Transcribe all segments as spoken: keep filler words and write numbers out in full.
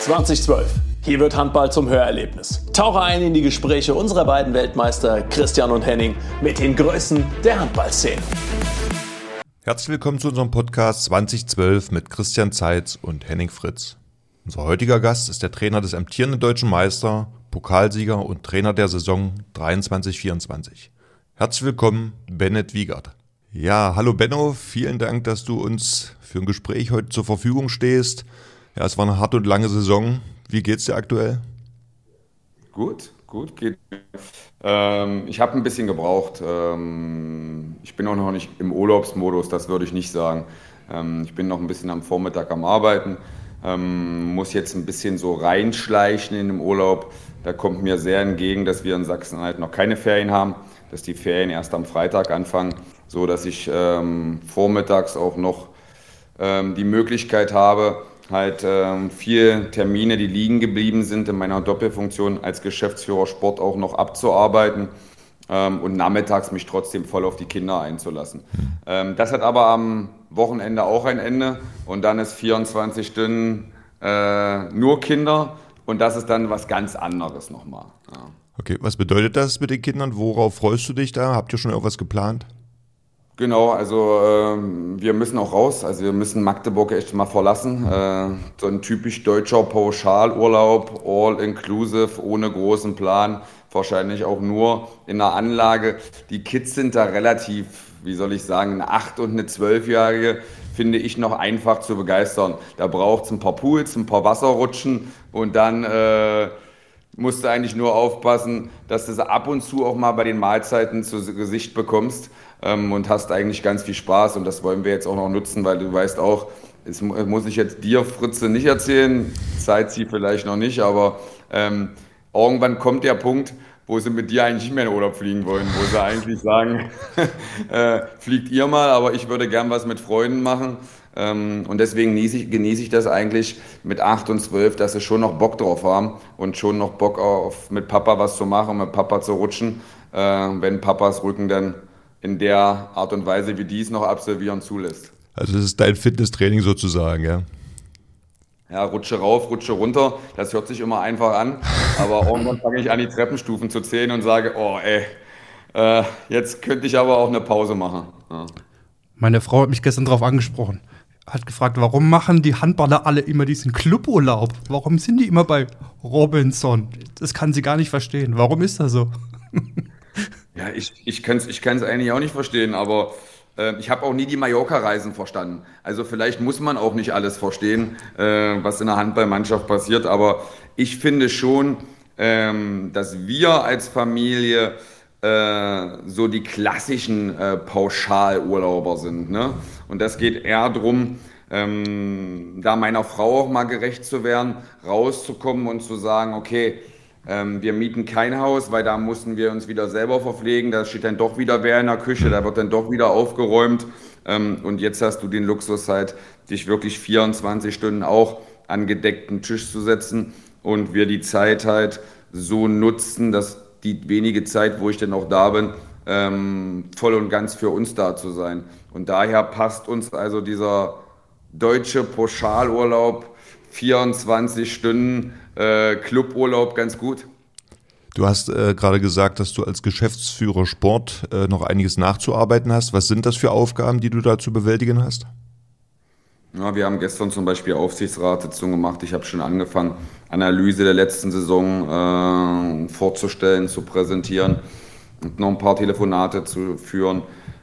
zweitausendzwölf. Hier wird Handball zum Hörerlebnis. Tauche ein in die Gespräche unserer beiden Weltmeister Christian und Henning mit den Größen der Handballszene. Herzlich willkommen zu unserem Podcast zweitausendzwölf mit Christian Zeitz und Henning Fritz. Unser heutiger Gast ist der Trainer des amtierenden Deutschen Meister, Pokalsieger und Trainer der Saison dreiundzwanzig vierundzwanzig. Herzlich willkommen, Bennett Wiegert. Ja, hallo Benno, vielen Dank, dass du uns für ein Gespräch heute zur Verfügung stehst. Ja, es war eine harte und lange Saison. Wie geht's dir aktuell? Gut, gut geht. Ähm, ich habe ein bisschen gebraucht. Ähm, ich bin auch noch nicht im Urlaubsmodus, das würde ich nicht sagen. Ähm, ich bin noch ein bisschen am Vormittag am Arbeiten. Ähm, muss jetzt ein bisschen so reinschleichen in den Urlaub. Da kommt mir sehr entgegen, dass wir in Sachsen-Anhalt noch keine Ferien haben, dass die Ferien erst am Freitag anfangen, so dass ich ähm, vormittags auch noch ähm, die Möglichkeit habe, halt ähm, vier Termine, die liegen geblieben sind, in meiner Doppelfunktion als Geschäftsführer Sport auch noch abzuarbeiten ähm, und nachmittags mich trotzdem voll auf die Kinder einzulassen. Ähm, das hat aber am Wochenende auch ein Ende und dann ist vierundzwanzig Stunden äh, nur Kinder und das ist dann was ganz anderes nochmal. Ja. Okay, was bedeutet das mit den Kindern? Worauf freust du dich da? Habt ihr schon irgendwas geplant? Genau, also ähm, wir müssen auch raus, also wir müssen Magdeburg echt mal verlassen. Äh, so ein typisch deutscher Pauschalurlaub, all inclusive, ohne großen Plan, wahrscheinlich auch nur in einer Anlage. Die Kids sind da relativ, wie soll ich sagen, eine acht- und eine zwölfjährige, finde ich noch einfach zu begeistern. Da braucht es ein paar Pools, ein paar Wasserrutschen und dann äh, musst du eigentlich nur aufpassen, dass du sie ab und zu auch mal bei den Mahlzeiten zu Gesicht bekommst. Und hast eigentlich ganz viel Spaß und das wollen wir jetzt auch noch nutzen, weil du weißt auch, es muss ich jetzt dir, Fritze, nicht erzählen, Zeit sie vielleicht noch nicht, aber ähm, irgendwann kommt der Punkt, wo sie mit dir eigentlich nicht mehr in den Urlaub fliegen wollen, wo sie eigentlich sagen, äh, fliegt ihr mal, aber ich würde gern was mit Freunden machen ähm, und deswegen genieße ich, genieße ich das eigentlich mit acht und zwölf, dass sie schon noch Bock drauf haben und schon noch Bock auf mit Papa was zu machen, mit Papa zu rutschen, äh, wenn Papas Rücken dann in der Art und Weise, wie die es noch absolvieren, zulässt. Also das ist dein Fitnesstraining sozusagen, ja? Ja, Rutsche rauf, Rutsche runter, das hört sich immer einfach an, aber irgendwann fange ich an, die Treppenstufen zu zählen und sage, oh ey, äh, jetzt könnte ich aber auch eine Pause machen. Ja. Meine Frau hat mich gestern darauf angesprochen, hat gefragt, warum machen die Handballer alle immer diesen Cluburlaub? Warum sind die immer bei Robinson? Das kann sie gar nicht verstehen. Warum ist das so? Ja, ich, ich kann es ich kann's eigentlich auch nicht verstehen, aber äh, ich habe auch nie die Mallorca-Reisen verstanden. Also vielleicht muss man auch nicht alles verstehen, äh, was in der Handballmannschaft passiert, aber ich finde schon, ähm, dass wir als Familie äh, so die klassischen äh, Pauschalurlauber sind. Ne? Und das geht eher darum, ähm, da meiner Frau auch mal gerecht zu werden, rauszukommen und zu sagen, okay, Ähm, wir mieten kein Haus, weil da mussten wir uns wieder selber verpflegen. Da steht dann doch wieder wer in der Küche, da wird dann doch wieder aufgeräumt. Ähm, und jetzt hast du den Luxus halt, dich wirklich vierundzwanzig Stunden auch an gedeckten Tisch zu setzen und wir die Zeit halt so nutzen, dass die wenige Zeit, wo ich dann auch da bin, ähm, voll und ganz für uns da zu sein. Und daher passt uns also dieser deutsche Pauschalurlaub, vierundzwanzig Stunden, Äh, Cluburlaub ganz gut. Du hast äh, gerade gesagt, dass du als Geschäftsführer Sport äh, noch einiges nachzuarbeiten hast. Was sind das für Aufgaben, die du da zu bewältigen hast? Ja, wir haben gestern zum Beispiel Aufsichtsratssitzung gemacht. Ich habe schon angefangen, Analyse der letzten Saison äh, vorzustellen, zu präsentieren und noch ein paar Telefonate zu führen.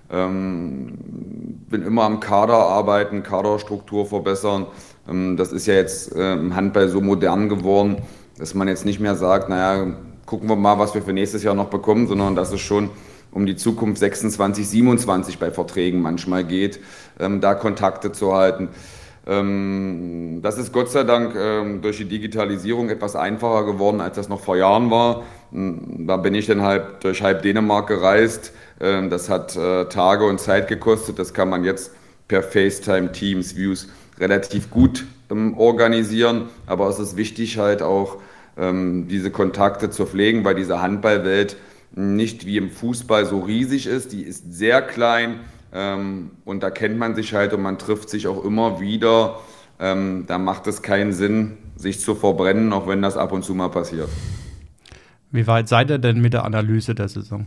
Ähm, bin immer am Kader arbeiten, Kaderstruktur verbessern. Das ist ja jetzt äh, im Handball so modern geworden, dass man jetzt nicht mehr sagt, naja, gucken wir mal, was wir für nächstes Jahr noch bekommen, sondern dass es schon um die Zukunft sechsundzwanzig, siebenundzwanzig bei Verträgen manchmal geht, ähm, da Kontakte zu halten. Ähm, das ist Gott sei Dank ähm, durch die Digitalisierung etwas einfacher geworden, als das noch vor Jahren war. Da bin ich dann halt durch halb Dänemark gereist. Ähm, das hat äh, Tage und Zeit gekostet. Das kann man jetzt per FaceTime, Teams, Views relativ gut ähm, organisieren, aber es ist wichtig halt auch ähm, diese Kontakte zu pflegen, weil diese Handballwelt nicht wie im Fußball so riesig ist, die ist sehr klein ähm, und da kennt man sich halt und man trifft sich auch immer wieder. Ähm, da macht es keinen Sinn, sich zu verbrennen, auch wenn das ab und zu mal passiert. Wie weit seid ihr denn mit der Analyse der Saison?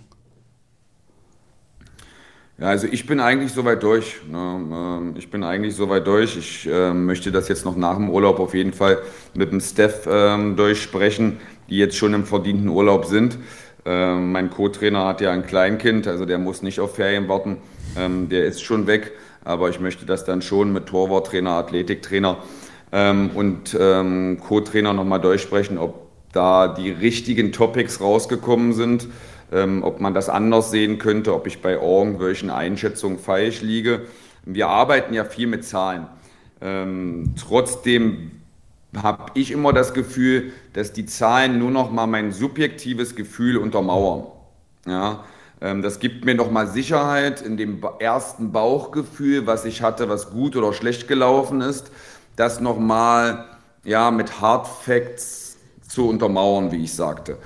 Ja, also ich bin eigentlich soweit durch. Ne? Ich bin eigentlich soweit durch. Ich äh, möchte das jetzt noch nach dem Urlaub auf jeden Fall mit dem Staff äh, durchsprechen, die jetzt schon im verdienten Urlaub sind. Äh, mein Co-Trainer hat ja ein Kleinkind, also der muss nicht auf Ferien warten. Ähm, der ist schon weg, aber ich möchte das dann schon mit Torwarttrainer, Athletiktrainer ähm, und ähm, Co-Trainer nochmal durchsprechen, ob da die richtigen Topics rausgekommen sind. Ähm, ob man das anders sehen könnte, ob ich bei irgendwelchen Einschätzungen falsch liege. Wir arbeiten ja viel mit Zahlen. Ähm, trotzdem habe ich immer das Gefühl, dass die Zahlen nur noch mal mein subjektives Gefühl untermauern. Ja, ähm, das gibt mir noch mal Sicherheit in dem ersten Bauchgefühl, was ich hatte, was gut oder schlecht gelaufen ist, das noch mal ja, mit Hard Facts zu untermauern, wie ich sagte.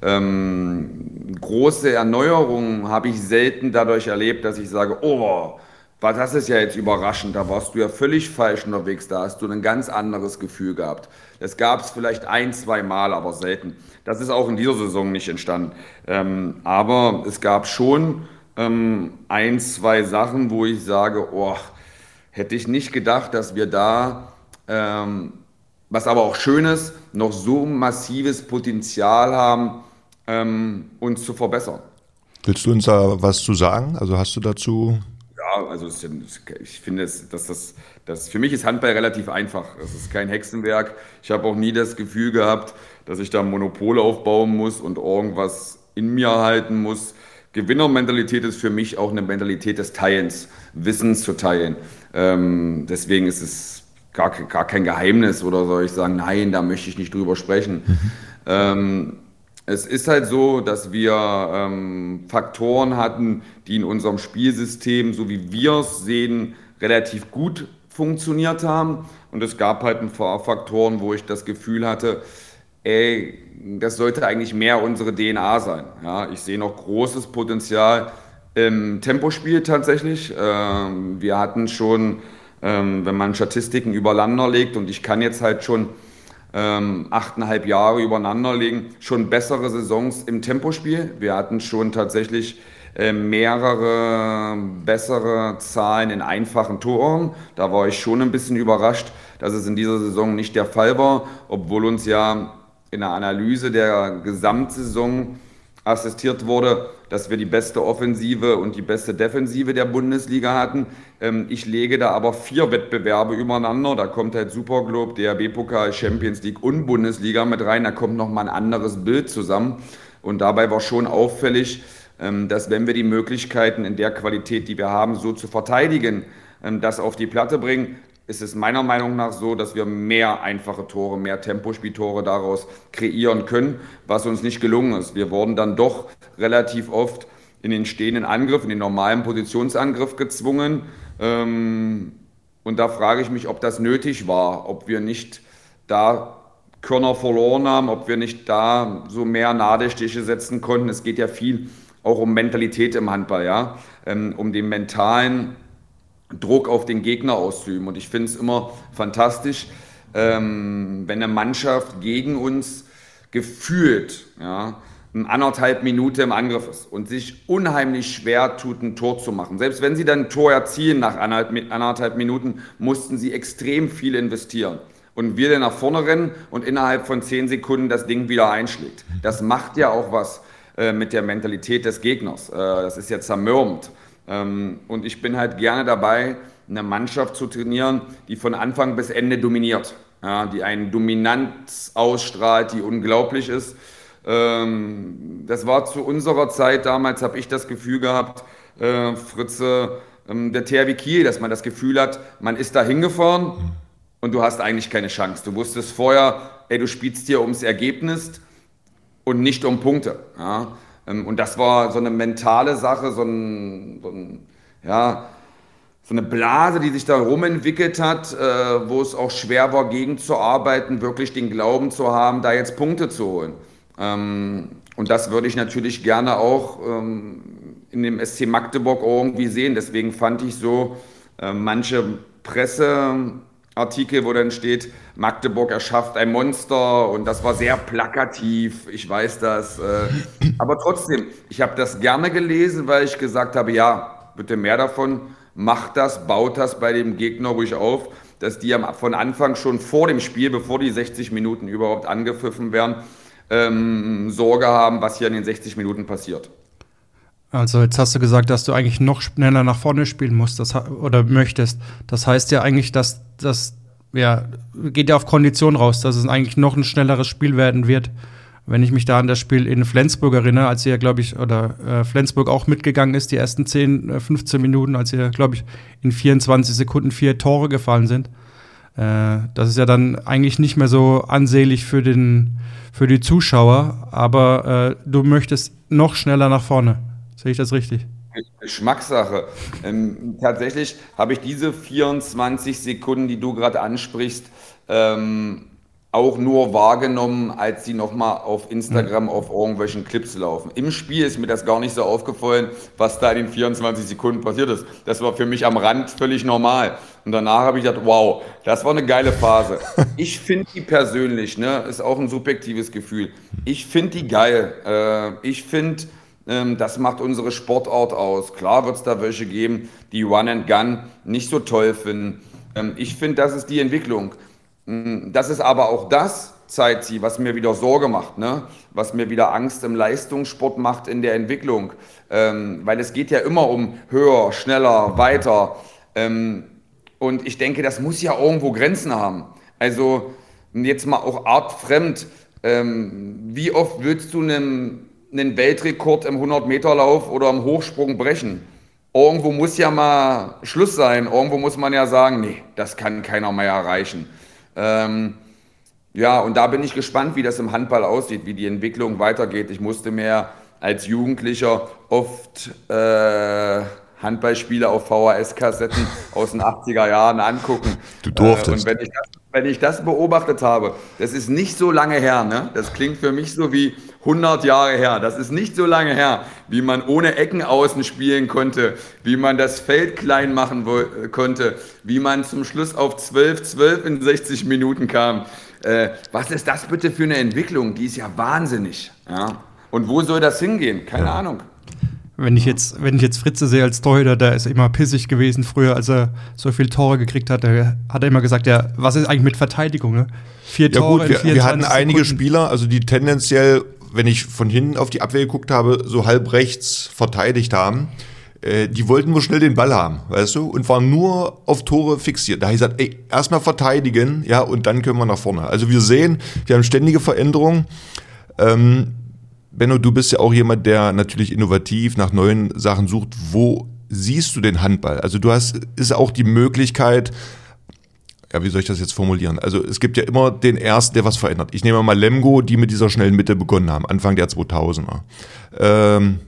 Ähm, große Erneuerungen habe ich selten dadurch erlebt, dass ich sage, oh, das ist ja jetzt überraschend, da warst du ja völlig falsch unterwegs, da hast du ein ganz anderes Gefühl gehabt. Das gab es vielleicht ein, zwei Mal, aber selten. Das ist auch in dieser Saison nicht entstanden. Ähm, aber es gab schon ähm, ein, zwei Sachen, wo ich sage, oh, hätte ich nicht gedacht, dass wir da... Ähm, was aber auch schön ist, noch so massives Potenzial haben, ähm, uns zu verbessern. Willst du uns da was zu sagen? Also hast du dazu... Ja, also es, ich finde, dass das, das, für mich ist Handball relativ einfach. Es ist kein Hexenwerk. Ich habe auch nie das Gefühl gehabt, dass ich da ein Monopol aufbauen muss und irgendwas in mir halten muss. Gewinnermentalität ist für mich auch eine Mentalität des Teilens, Wissens zu teilen. Ähm, deswegen ist es Gar, gar kein Geheimnis oder soll ich sagen, nein, da möchte ich nicht drüber sprechen. Mhm. Ähm, es ist halt so, dass wir ähm, Faktoren hatten, die in unserem Spielsystem, so wie wir es sehen, relativ gut funktioniert haben. Und es gab halt ein paar Faktoren, wo ich das Gefühl hatte, ey, das sollte eigentlich mehr unsere D N A sein. Ja, ich sehe noch großes Potenzial im Tempospiel tatsächlich. Ähm, wir hatten schon... Ähm, wenn man Statistiken übereinander legt und ich kann jetzt halt schon ähm, achteinhalb Jahre übereinander legen, schon bessere Saisons im Tempospiel. Wir hatten schon tatsächlich äh, mehrere bessere Zahlen in einfachen Toren. Da war ich schon ein bisschen überrascht, dass es in dieser Saison nicht der Fall war, obwohl uns ja in der Analyse der Gesamtsaison assistiert wurde, dass wir die beste Offensive und die beste Defensive der Bundesliga hatten. Ich lege da aber vier Wettbewerbe übereinander. Da kommt halt Superglobe, D H B-Pokal, Champions League und Bundesliga mit rein. Da kommt nochmal ein anderes Bild zusammen. Und dabei war schon auffällig, dass wenn wir die Möglichkeiten in der Qualität, die wir haben, so zu verteidigen, das auf die Platte bringen, ist es meiner Meinung nach so, dass wir mehr einfache Tore, mehr Tempospieltore daraus kreieren können, was uns nicht gelungen ist. Wir wurden dann doch relativ oft in den stehenden Angriff, in den normalen Positionsangriff gezwungen. Und da frage ich mich, ob das nötig war, ob wir nicht da Körner verloren haben, ob wir nicht da so mehr Nadelstiche setzen konnten. Es geht ja viel auch um Mentalität im Handball, ja, um den mentalen Druck auf den Gegner auszuüben. Und ich finde es immer fantastisch, ähm, wenn eine Mannschaft gegen uns gefühlt ja, anderthalb Minuten im Angriff ist und sich unheimlich schwer tut, ein Tor zu machen. Selbst wenn sie dann ein Tor erzielen nach anderthalb, anderthalb Minuten, mussten sie extrem viel investieren. Und wir dann nach vorne rennen und innerhalb von zehn Sekunden das Ding wieder einschlägt. Das macht ja auch was äh, mit der Mentalität des Gegners. Äh, das ist ja zermürbend. Und ich bin halt gerne dabei, eine Mannschaft zu trainieren, die von Anfang bis Ende dominiert, ja, die eine Dominanz ausstrahlt, die unglaublich ist. Das war zu unserer Zeit damals, habe ich das Gefühl gehabt, Fritze, der T H W Kiel, dass man das Gefühl hat, man ist da hingefahren und du hast eigentlich keine Chance. Du wusstest vorher, ey, du spielst hier ums Ergebnis und nicht um Punkte. Ja. Und das war so eine mentale Sache, so, ein, so, ein, ja, so eine Blase, die sich da rumentwickelt hat, äh, wo es auch schwer war, gegenzuarbeiten, wirklich den Glauben zu haben, da jetzt Punkte zu holen. Ähm, und das würde ich natürlich gerne auch ähm, in dem S C Magdeburg irgendwie sehen. Deswegen fand ich so äh, manche Presse Artikel, wo dann steht, Magdeburg erschafft ein Monster und das war sehr plakativ, ich weiß das. Äh, aber trotzdem, ich habe das gerne gelesen, weil ich gesagt habe, ja, bitte mehr davon, macht das, baut das bei dem Gegner ruhig auf, dass die von Anfang schon vor dem Spiel, bevor die sechzig Minuten überhaupt angepfiffen werden, ähm, Sorge haben, was hier in den sechzig Minuten passiert. Also jetzt hast du gesagt, dass du eigentlich noch schneller nach vorne spielen musst das, oder möchtest. Das heißt ja eigentlich, dass das ja, geht ja auf Kondition raus, dass es eigentlich noch ein schnelleres Spiel werden wird. Wenn ich mich da an das Spiel in Flensburg erinnere, als ihr, glaube ich, oder äh, Flensburg auch mitgegangen ist, die ersten zehn, fünfzehn Minuten, als ihr, glaube ich, in vierundzwanzig Sekunden vier Tore gefallen sind. Äh, das ist ja dann eigentlich nicht mehr so ansehlich für, den, für die Zuschauer, aber äh, du möchtest noch schneller nach vorne. Sehe ich das richtig? Geschmackssache. Ähm, tatsächlich habe ich diese vierundzwanzig Sekunden, die du gerade ansprichst, ähm, auch nur wahrgenommen, als sie nochmal auf Instagram auf irgendwelchen Clips laufen. Im Spiel ist mir das gar nicht so aufgefallen, was da in den vierundzwanzig Sekunden passiert ist. Das war für mich am Rand völlig normal. Und danach habe ich gedacht, wow, das war eine geile Phase. Ich finde die persönlich, ne, ist auch ein subjektives Gefühl. Ich finde die geil. Äh, ich finde, ähm, das macht unsere Sportart aus. Klar wird es da welche geben, die Run and Gun nicht so toll finden. Ähm, ich finde, das ist die Entwicklung. Das ist aber auch das, Zeitzieh, was mir wieder Sorge macht, ne? Was mir wieder Angst im Leistungssport macht in der Entwicklung. Ähm, weil es geht ja immer um höher, schneller, weiter. Ähm, und ich denke, das muss ja irgendwo Grenzen haben. Also jetzt mal auch artfremd. Ähm, wie oft willst du einen, einen Weltrekord im hundert-Meter-Lauf oder im Hochsprung brechen? Irgendwo muss ja mal Schluss sein. Irgendwo muss man ja sagen, nee, das kann keiner mehr erreichen. Ähm, ja, und da bin ich gespannt, wie das im Handball aussieht, wie die Entwicklung weitergeht. Ich musste mir als Jugendlicher oft äh, Handballspiele auf V H S-Kassetten aus den achtziger Jahren angucken. Du durftest. Äh, und wenn ich, das, wenn ich das beobachtet habe, das ist nicht so lange her, ne? Das klingt für mich so wie hundert Jahre her. Das ist nicht so lange her, wie man ohne Ecken außen spielen konnte, wie man das Feld klein machen wo- konnte, wie man zum Schluss auf zwölf zwölf in sechzig Minuten kam. Äh, was ist das bitte für eine Entwicklung? Die ist ja wahnsinnig. Ja? Und wo soll das hingehen? Keine ja. Ahnung. Wenn ich jetzt, wenn ich jetzt Fritze sehe als Torhüter, der ist immer pissig gewesen früher, als er so viele Tore gekriegt hat. Der hat er immer gesagt, ja, was ist eigentlich mit Verteidigung? Ne? Vier ja Tore gut, wir, wir hatten einige Sekunden. Spieler, also die tendenziell, wenn ich von hinten auf die Abwehr geguckt habe, so halb rechts verteidigt haben. Äh, die wollten nur schnell den Ball haben, weißt du, und waren nur auf Tore fixiert. Da habe ich gesagt, ey, erstmal verteidigen, ja, und dann können wir nach vorne. Also wir sehen, wir haben ständige Veränderungen. Ähm, Benno, du bist ja auch jemand, der natürlich innovativ nach neuen Sachen sucht. Wo siehst du den Handball? Also du hast, ist auch die Möglichkeit, ja, wie soll ich das jetzt formulieren? Also es gibt ja immer den Ersten, der was verändert. Ich nehme mal Lemgo, die mit dieser schnellen Mitte begonnen haben, Anfang der zweitausender. Ähm,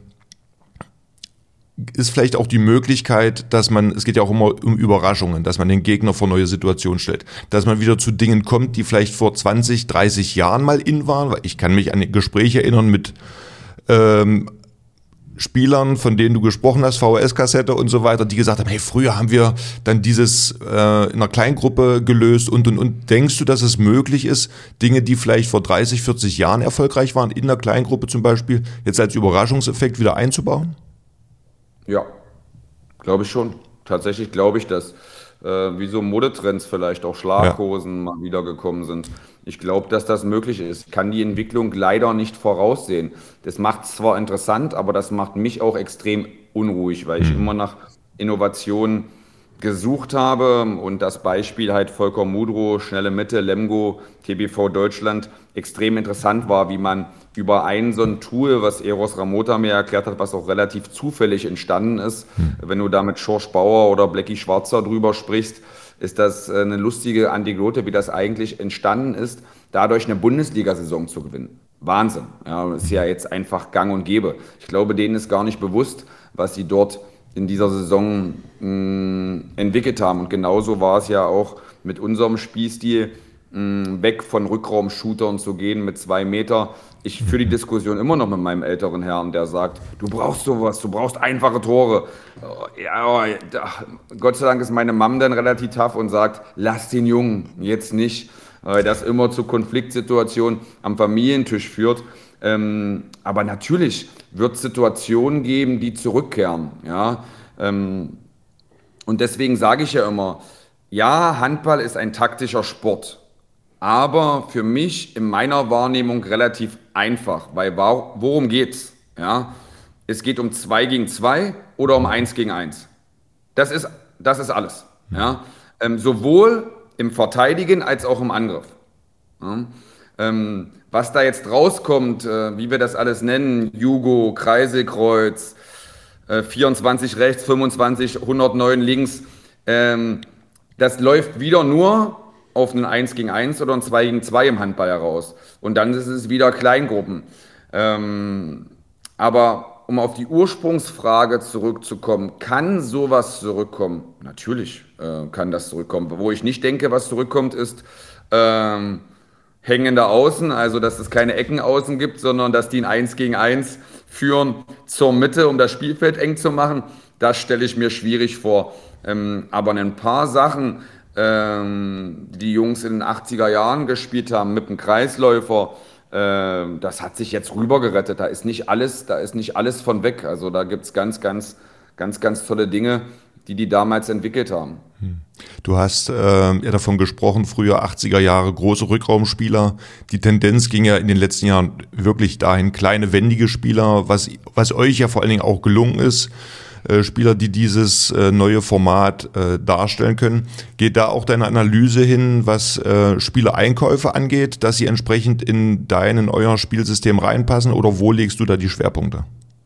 ist vielleicht auch die Möglichkeit, dass man, es geht ja auch immer um Überraschungen, dass man den Gegner vor neue Situationen stellt, dass man wieder zu Dingen kommt, die vielleicht vor zwanzig, dreißig Jahren mal in waren, weil ich kann mich an Gespräche erinnern mit ähm, Spielern, von denen du gesprochen hast, V H S-Kassette und so weiter, die gesagt haben, hey, früher haben wir dann dieses äh, in einer Kleingruppe gelöst und, und, und. Denkst du, dass es möglich ist, Dinge, die vielleicht vor dreißig, vierzig Jahren erfolgreich waren, in einer Kleingruppe zum Beispiel, jetzt als Überraschungseffekt wieder einzubauen? Ja, glaube ich schon. Tatsächlich glaube ich das. Äh, wie so Modetrends vielleicht, auch Schlaghosen ja. mal wiedergekommen sind. Ich glaube, dass das möglich ist. Ich kann die Entwicklung leider nicht voraussehen. Das macht es zwar interessant, aber das macht mich auch extrem unruhig, weil ich mhm. immer nach Innovationen gesucht habe und das Beispiel halt Volker Mudro, schnelle Mitte, Lemgo, T B V Deutschland extrem interessant war, wie man über ein so ein Tool, was Eros Ramota mir erklärt hat, was auch relativ zufällig entstanden ist, hm. wenn du da mit Schorsch Bauer oder Blackie Schwarzer drüber sprichst, ist das eine lustige Anekdote, wie das eigentlich entstanden ist, dadurch eine Bundesliga-Saison zu gewinnen. Wahnsinn. Ja, ist ja jetzt einfach gang und gäbe. Ich glaube, denen ist gar nicht bewusst, was sie dort in dieser Saison mh, entwickelt haben. Und genauso war es ja auch mit unserem Spielstil. mh, weg von Rückraum-Shootern zu gehen mit zwei Meter. Ich führe die Diskussion immer noch mit meinem älteren Herrn, der sagt, du brauchst sowas, du brauchst einfache Tore. Ja, Gott sei Dank ist meine Mom dann relativ tough und sagt, lass den Jungen jetzt nicht, weil das immer zu Konfliktsituationen am Familientisch führt. Ähm, aber natürlich wird es Situationen geben, die zurückkehren. Ja? Ähm, und deswegen sage ich ja immer, ja, Handball ist ein taktischer Sport. Aber für mich in meiner Wahrnehmung relativ einfach, weil worum geht's? Ja, es geht um zwei gegen zwei oder um eins gegen eins. Das ist, das ist alles. Ja, ähm, sowohl im Verteidigen als auch im Angriff. Ja, ähm, was da jetzt rauskommt, äh, wie wir das alles nennen, Jugo, Kreiselkreuz, äh, vierundzwanzig rechts, fünfundzwanzig, hundertneun links, ähm, das läuft wieder nur auf ein eins gegen eins oder ein zwei gegen zwei im Handball heraus. Und dann ist es wieder Kleingruppen. Ähm, aber um auf die Ursprungsfrage zurückzukommen, kann sowas zurückkommen? Natürlich äh, kann das zurückkommen. Wo ich nicht denke, was zurückkommt, ist ähm, hängende Außen, also dass es keine Ecken außen gibt, sondern dass die ein eins gegen eins führen zur Mitte, um das Spielfeld eng zu machen. Das stelle ich mir schwierig vor. Ähm, aber ein paar Sachen, Ähm, die Jungs in den achtziger Jahren gespielt haben mit dem Kreisläufer, äh, das hat sich jetzt rübergerettet. Da ist nicht alles, da ist nicht alles von weg. Also da gibt es ganz, ganz, ganz, ganz tolle Dinge, die die damals entwickelt haben. Du hast äh, ja davon gesprochen, früher achtziger Jahre große Rückraumspieler. Die Tendenz ging ja in den letzten Jahren wirklich dahin, kleine, wendige Spieler, was, was euch ja vor allen Dingen auch gelungen ist. Äh, Spieler, die dieses äh, neue Format äh, darstellen können. Geht da auch deine Analyse hin, was äh, Spielereinkäufe angeht, dass sie entsprechend in dein, in euer Spielsystem reinpassen, oder wo legst du da die Schwerpunkte?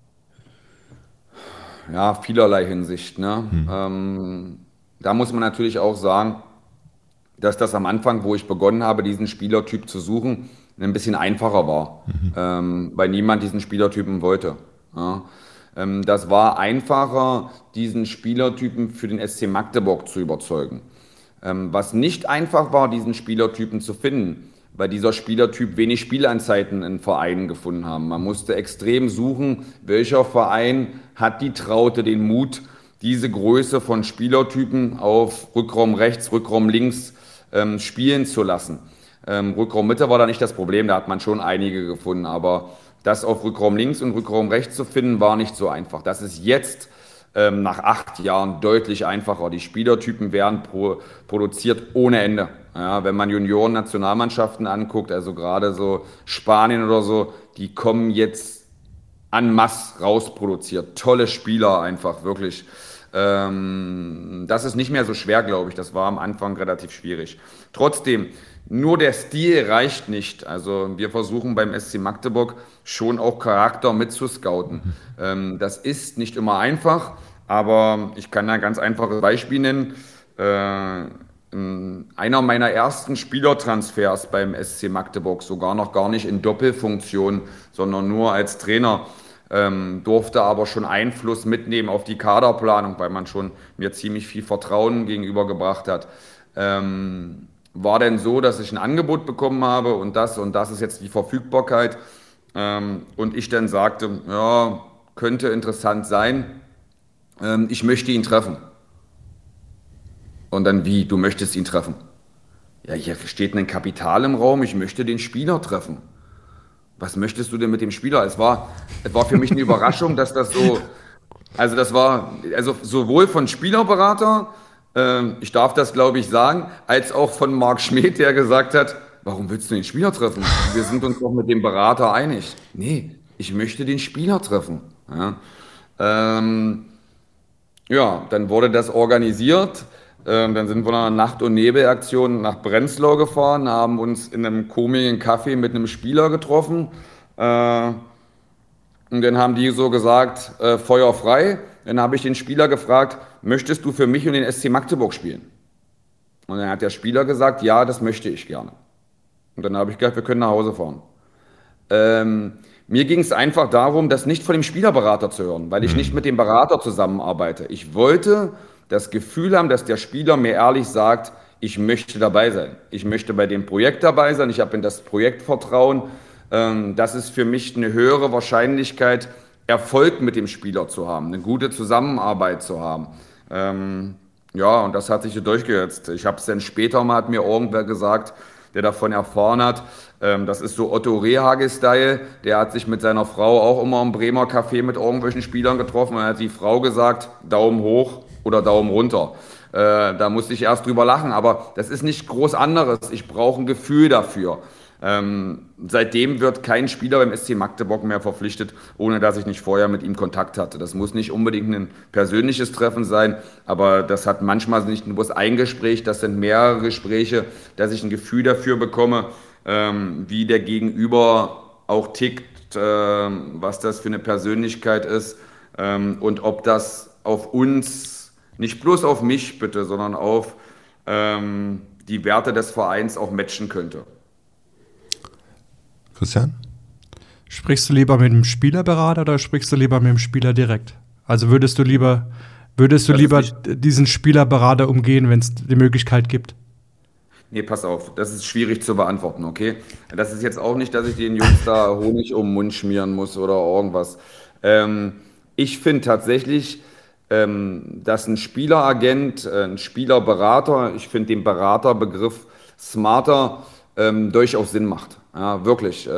Ja, vielerlei Hinsicht. Ne? Hm. Ähm, da muss man natürlich auch sagen, dass das am Anfang, wo ich begonnen habe, diesen Spielertyp zu suchen, ein bisschen einfacher war, mhm. ähm, weil niemand diesen Spielertypen wollte. Ja? Das war einfacher, diesen Spielertypen für den S C Magdeburg zu überzeugen. Was nicht einfach war, diesen Spielertypen zu finden, weil dieser Spielertyp wenig Spielanzeiten in Vereinen gefunden haben. Man musste extrem suchen, welcher Verein hat die Traute, den Mut, diese Größe von Spielertypen auf Rückraum rechts, Rückraum links ähm, spielen zu lassen. Ähm, Rückraum Mitte war da nicht das Problem, da hat man schon einige gefunden, aber das auf Rückraum links und Rückraum rechts zu finden, war nicht so einfach. Das ist jetzt ähm, nach acht Jahren deutlich einfacher. Die Spielertypen werden pro, produziert ohne Ende. Ja, wenn man Junioren-Nationalmannschaften anguckt, also gerade so Spanien oder so, die kommen jetzt en masse rausproduziert. Tolle Spieler einfach, wirklich. Ähm, das ist nicht mehr so schwer, glaube ich. Das war am Anfang relativ schwierig. Trotzdem, nur der Stil reicht nicht. Also wir versuchen beim S C Magdeburg schon auch Charakter mitzuscouten. Ähm, das ist nicht immer einfach, aber ich kann da ein ganz einfaches Beispiel nennen. Äh, einer meiner ersten Spielertransfers beim S C Magdeburg, sogar noch gar nicht in Doppelfunktion, sondern nur als Trainer, ähm, durfte aber schon Einfluss mitnehmen auf die Kaderplanung, weil man schon mir ziemlich viel Vertrauen gegenübergebracht hat. Ähm, war denn so, dass ich ein Angebot bekommen habe und das und das ist jetzt die Verfügbarkeit, ähm, und ich dann sagte, ja, könnte interessant sein, ähm, ich möchte ihn treffen. Und dann wie, du möchtest ihn treffen? Ja, hier steht ein Kapital im Raum, ich möchte den Spieler treffen. Was möchtest du denn mit dem Spieler? Es war, es war für mich eine Überraschung, dass das so, also das war, also sowohl von Spielerberater, ich darf das, glaube ich, sagen, als auch von Marc Schmidt, der gesagt hat, warum willst du den Spieler treffen? Wir sind uns doch mit dem Berater einig. Nee, ich möchte den Spieler treffen. Ja, ähm, ja dann wurde das organisiert. Ähm, dann sind wir nach einer Nacht- und Nebelaktion nach Prenzlau gefahren, haben uns in einem komischen Café mit einem Spieler getroffen. Äh, und dann haben die so gesagt, äh, Feuer frei. Dann habe ich den Spieler gefragt, möchtest du für mich und den S C Magdeburg spielen? Und dann hat der Spieler gesagt, ja, das möchte ich gerne. Und dann habe ich gesagt, wir können nach Hause fahren. Ähm, mir ging es einfach darum, das nicht von dem Spielerberater zu hören, weil ich nicht mit dem Berater zusammenarbeite. Ich wollte das Gefühl haben, dass der Spieler mir ehrlich sagt, ich möchte dabei sein. Ich möchte bei dem Projekt dabei sein. Ich habe in das Projekt Vertrauen. Ähm, das ist für mich eine höhere Wahrscheinlichkeit, Erfolg mit dem Spieler zu haben, eine gute Zusammenarbeit zu haben. Ähm, ja, und das hat sich so durchgesetzt. Ich habe es dann später mal, hat mir irgendwer gesagt, der davon erfahren hat, ähm, das ist so Otto Rehhagel-Style, der hat sich mit seiner Frau auch immer im Bremer Café mit irgendwelchen Spielern getroffen und dann hat die Frau gesagt, Daumen hoch oder Daumen runter. Äh, da musste ich erst drüber lachen, aber das ist nicht groß anderes. Ich brauche ein Gefühl dafür. Ähm, seitdem wird kein Spieler beim S C Magdeburg mehr verpflichtet, ohne dass ich nicht vorher mit ihm Kontakt hatte. Das muss nicht unbedingt ein persönliches Treffen sein, aber das hat manchmal nicht nur ein Gespräch, das sind mehrere Gespräche, dass ich ein Gefühl dafür bekomme, ähm, wie der Gegenüber auch tickt, äh, was das für eine Persönlichkeit ist ähm, und ob das auf uns, nicht bloß auf mich bitte, sondern auf ähm, die Werte des Vereins auch matchen könnte. Christian? Sprichst du lieber mit dem Spielerberater oder sprichst du lieber mit dem Spieler direkt? Also würdest du lieber, würdest du lieber diesen Spielerberater umgehen, wenn es die Möglichkeit gibt? Nee, pass auf, das ist schwierig zu beantworten, okay? Das ist jetzt auch nicht, dass ich den Jungs da Honig um den Mund schmieren muss oder irgendwas. Ähm, ich finde tatsächlich, ähm, dass ein Spieleragent, äh, ein Spielerberater, ich finde den Beraterbegriff smarter, ähm, durchaus Sinn macht. Ja, wirklich.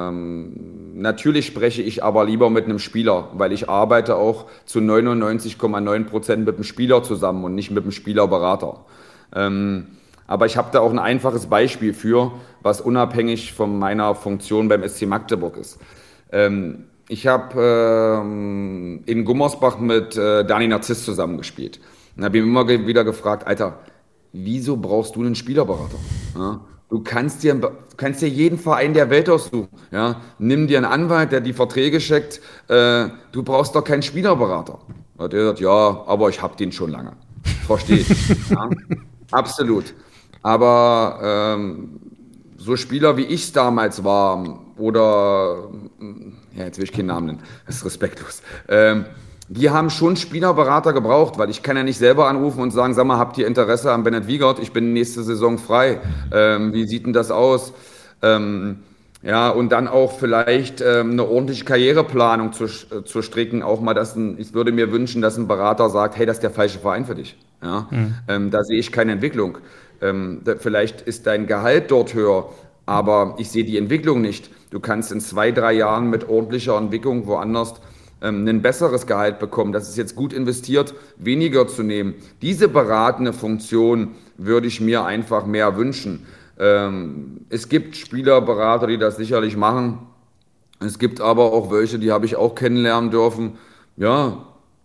Ähm, natürlich spreche ich aber lieber mit einem Spieler, weil ich arbeite auch zu neunundneunzig Komma neun Prozent mit dem Spieler zusammen und nicht mit dem Spielerberater. Ähm, aber ich habe da auch ein einfaches Beispiel für, was unabhängig von meiner Funktion beim S C Magdeburg ist. Ähm, ich habe ähm, in Gummersbach mit äh, Dani Narziss zusammengespielt. Und habe ihn immer ge- wieder gefragt, Alter, wieso brauchst du einen Spielerberater? Ja? Du kannst dir, kannst dir jeden Verein der Welt aussuchen. Ja? Nimm dir einen Anwalt, der die Verträge checkt. Äh, du brauchst doch keinen Spielerberater. Und er sagt, ja, aber ich habe den schon lange. Verstehe ich. Ja? Absolut. Aber ähm, so Spieler wie ich es damals war, oder, ja, jetzt will ich keinen Namen nennen, das ist respektlos, ähm, die haben schon Spielerberater gebraucht, weil ich kann ja nicht selber anrufen und sagen, sag mal, habt ihr Interesse an Bennett Wiegert? Ich bin nächste Saison frei. Ähm, wie sieht denn das aus? Ähm, ja, und dann auch vielleicht ähm, eine ordentliche Karriereplanung zu, äh, zu stricken. Auch mal, dass ein, ich würde mir wünschen, dass ein Berater sagt, hey, das ist der falsche Verein für dich. Ja? Mhm. Ähm, da sehe ich keine Entwicklung. Ähm, da, vielleicht ist dein Gehalt dort höher, aber ich sehe die Entwicklung nicht. Du kannst in zwei, drei Jahren mit ordentlicher Entwicklung woanders ein besseres Gehalt bekommen. Das ist jetzt gut investiert, weniger zu nehmen. Diese beratende Funktion würde ich mir einfach mehr wünschen. Ähm, es gibt Spielerberater, die das sicherlich machen. Es gibt aber auch welche, die habe ich auch kennenlernen dürfen. Ja,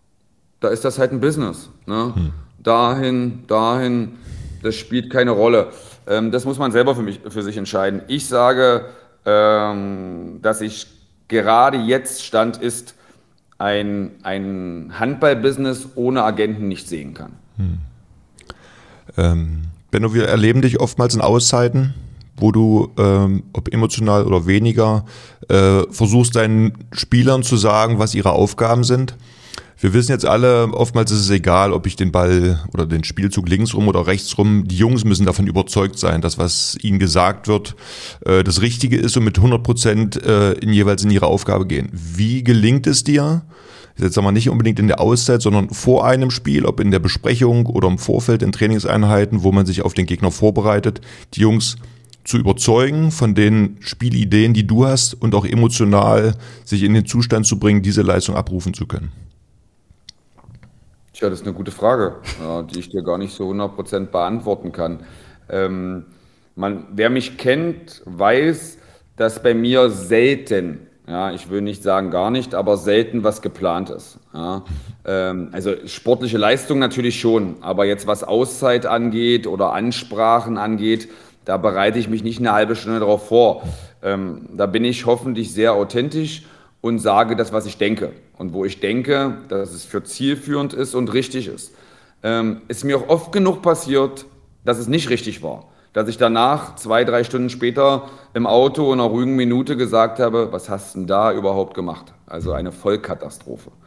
da ist das halt ein Business. Ne? Hm. Dahin, dahin, das spielt keine Rolle. Ähm, das muss man selber für mich, für sich entscheiden. Ich sage, ähm, dass ich gerade jetzt Stand ist, ein, ein Handball-Business ohne Agenten nicht sehen kann. Hm. Ähm, Benno, wir erleben dich oftmals in Auszeiten, wo du, ähm, ob emotional oder weniger, äh, versuchst deinen Spielern zu sagen, was ihre Aufgaben sind. Wir wissen jetzt alle, oftmals ist es egal, ob ich den Ball oder den Spielzug links rum oder rechts rum, die Jungs müssen davon überzeugt sein, dass was ihnen gesagt wird, äh, das Richtige ist und mit hundert Prozent äh, in jeweils in ihre Aufgabe gehen. Wie gelingt es dir, jetzt sagen wir nicht unbedingt in der Auszeit, sondern vor einem Spiel, ob in der Besprechung oder im Vorfeld in Trainingseinheiten, wo man sich auf den Gegner vorbereitet, die Jungs zu überzeugen von den Spielideen, die du hast und auch emotional sich in den Zustand zu bringen, diese Leistung abrufen zu können? Tja, das ist eine gute Frage, ja, die ich dir gar nicht so hundert Prozent beantworten kann. Ähm, man, wer mich kennt, weiß, dass bei mir selten, ja, ich will nicht sagen gar nicht, aber selten was geplant ist. Ja. Ähm, also sportliche Leistung natürlich schon, aber jetzt was Auszeit angeht oder Ansprachen angeht, da bereite ich mich nicht eine halbe Stunde darauf vor. Ähm, da bin ich hoffentlich sehr authentisch und sage das, was ich denke. Und wo ich denke, dass es für zielführend ist und richtig ist. Ähm, ist mir auch oft genug passiert, dass es nicht richtig war. Dass ich danach, zwei, drei Stunden später im Auto in einer ruhigen Minute gesagt habe, was hast du denn da überhaupt gemacht? Also eine Vollkatastrophe.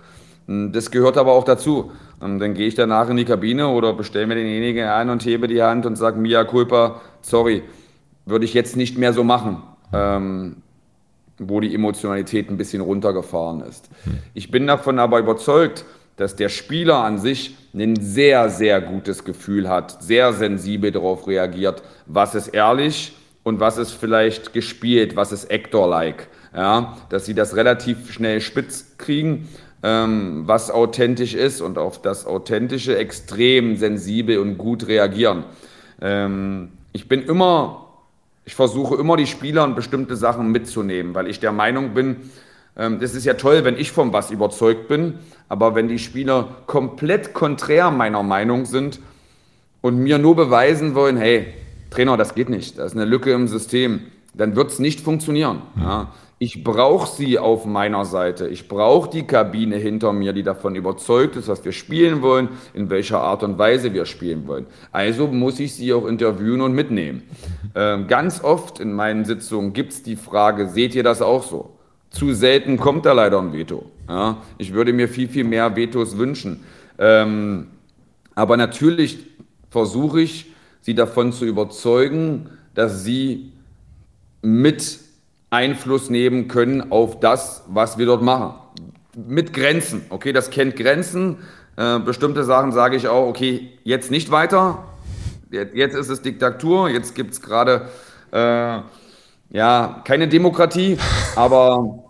Das gehört aber auch dazu. Und dann gehe ich danach in die Kabine oder bestelle mir denjenigen ein und hebe die Hand und sage, Mea culpa, sorry, würde ich jetzt nicht mehr so machen, ähm, wo die Emotionalität ein bisschen runtergefahren ist. Ich bin davon aber überzeugt, dass der Spieler an sich ein sehr, sehr gutes Gefühl hat, sehr sensibel darauf reagiert, was ist ehrlich und was ist vielleicht gespielt, was ist Actor-like. Ja, dass sie das relativ schnell spitz kriegen, ähm, was authentisch ist und auf das Authentische extrem sensibel und gut reagieren. Ähm, ich bin immer, ich versuche immer die Spieler in bestimmte Sachen mitzunehmen, weil ich der Meinung bin, ähm, das ist ja toll, wenn ich von was überzeugt bin, aber wenn die Spieler komplett konträr meiner Meinung sind und mir nur beweisen wollen, hey, Trainer, das geht nicht, da ist eine Lücke im System, dann wird es nicht funktionieren. Ja. Ich brauche sie auf meiner Seite. Ich brauche die Kabine hinter mir, die davon überzeugt ist, was wir spielen wollen, in welcher Art und Weise wir spielen wollen. Also muss ich sie auch interviewen und mitnehmen. Ähm, ganz oft in meinen Sitzungen gibt es die Frage, seht ihr das auch so? Zu selten kommt da leider ein Veto. Ja. Ich würde mir viel, viel mehr Vetos wünschen. Ähm, aber natürlich versuche ich, sie davon zu überzeugen, dass sie mit Einfluss nehmen können auf das, was wir dort machen. Mit Grenzen, okay, das kennt Grenzen. Äh, bestimmte Sachen sage ich auch, okay, jetzt nicht weiter. Jetzt ist es Diktatur, jetzt gibt es gerade äh, ja, keine Demokratie, aber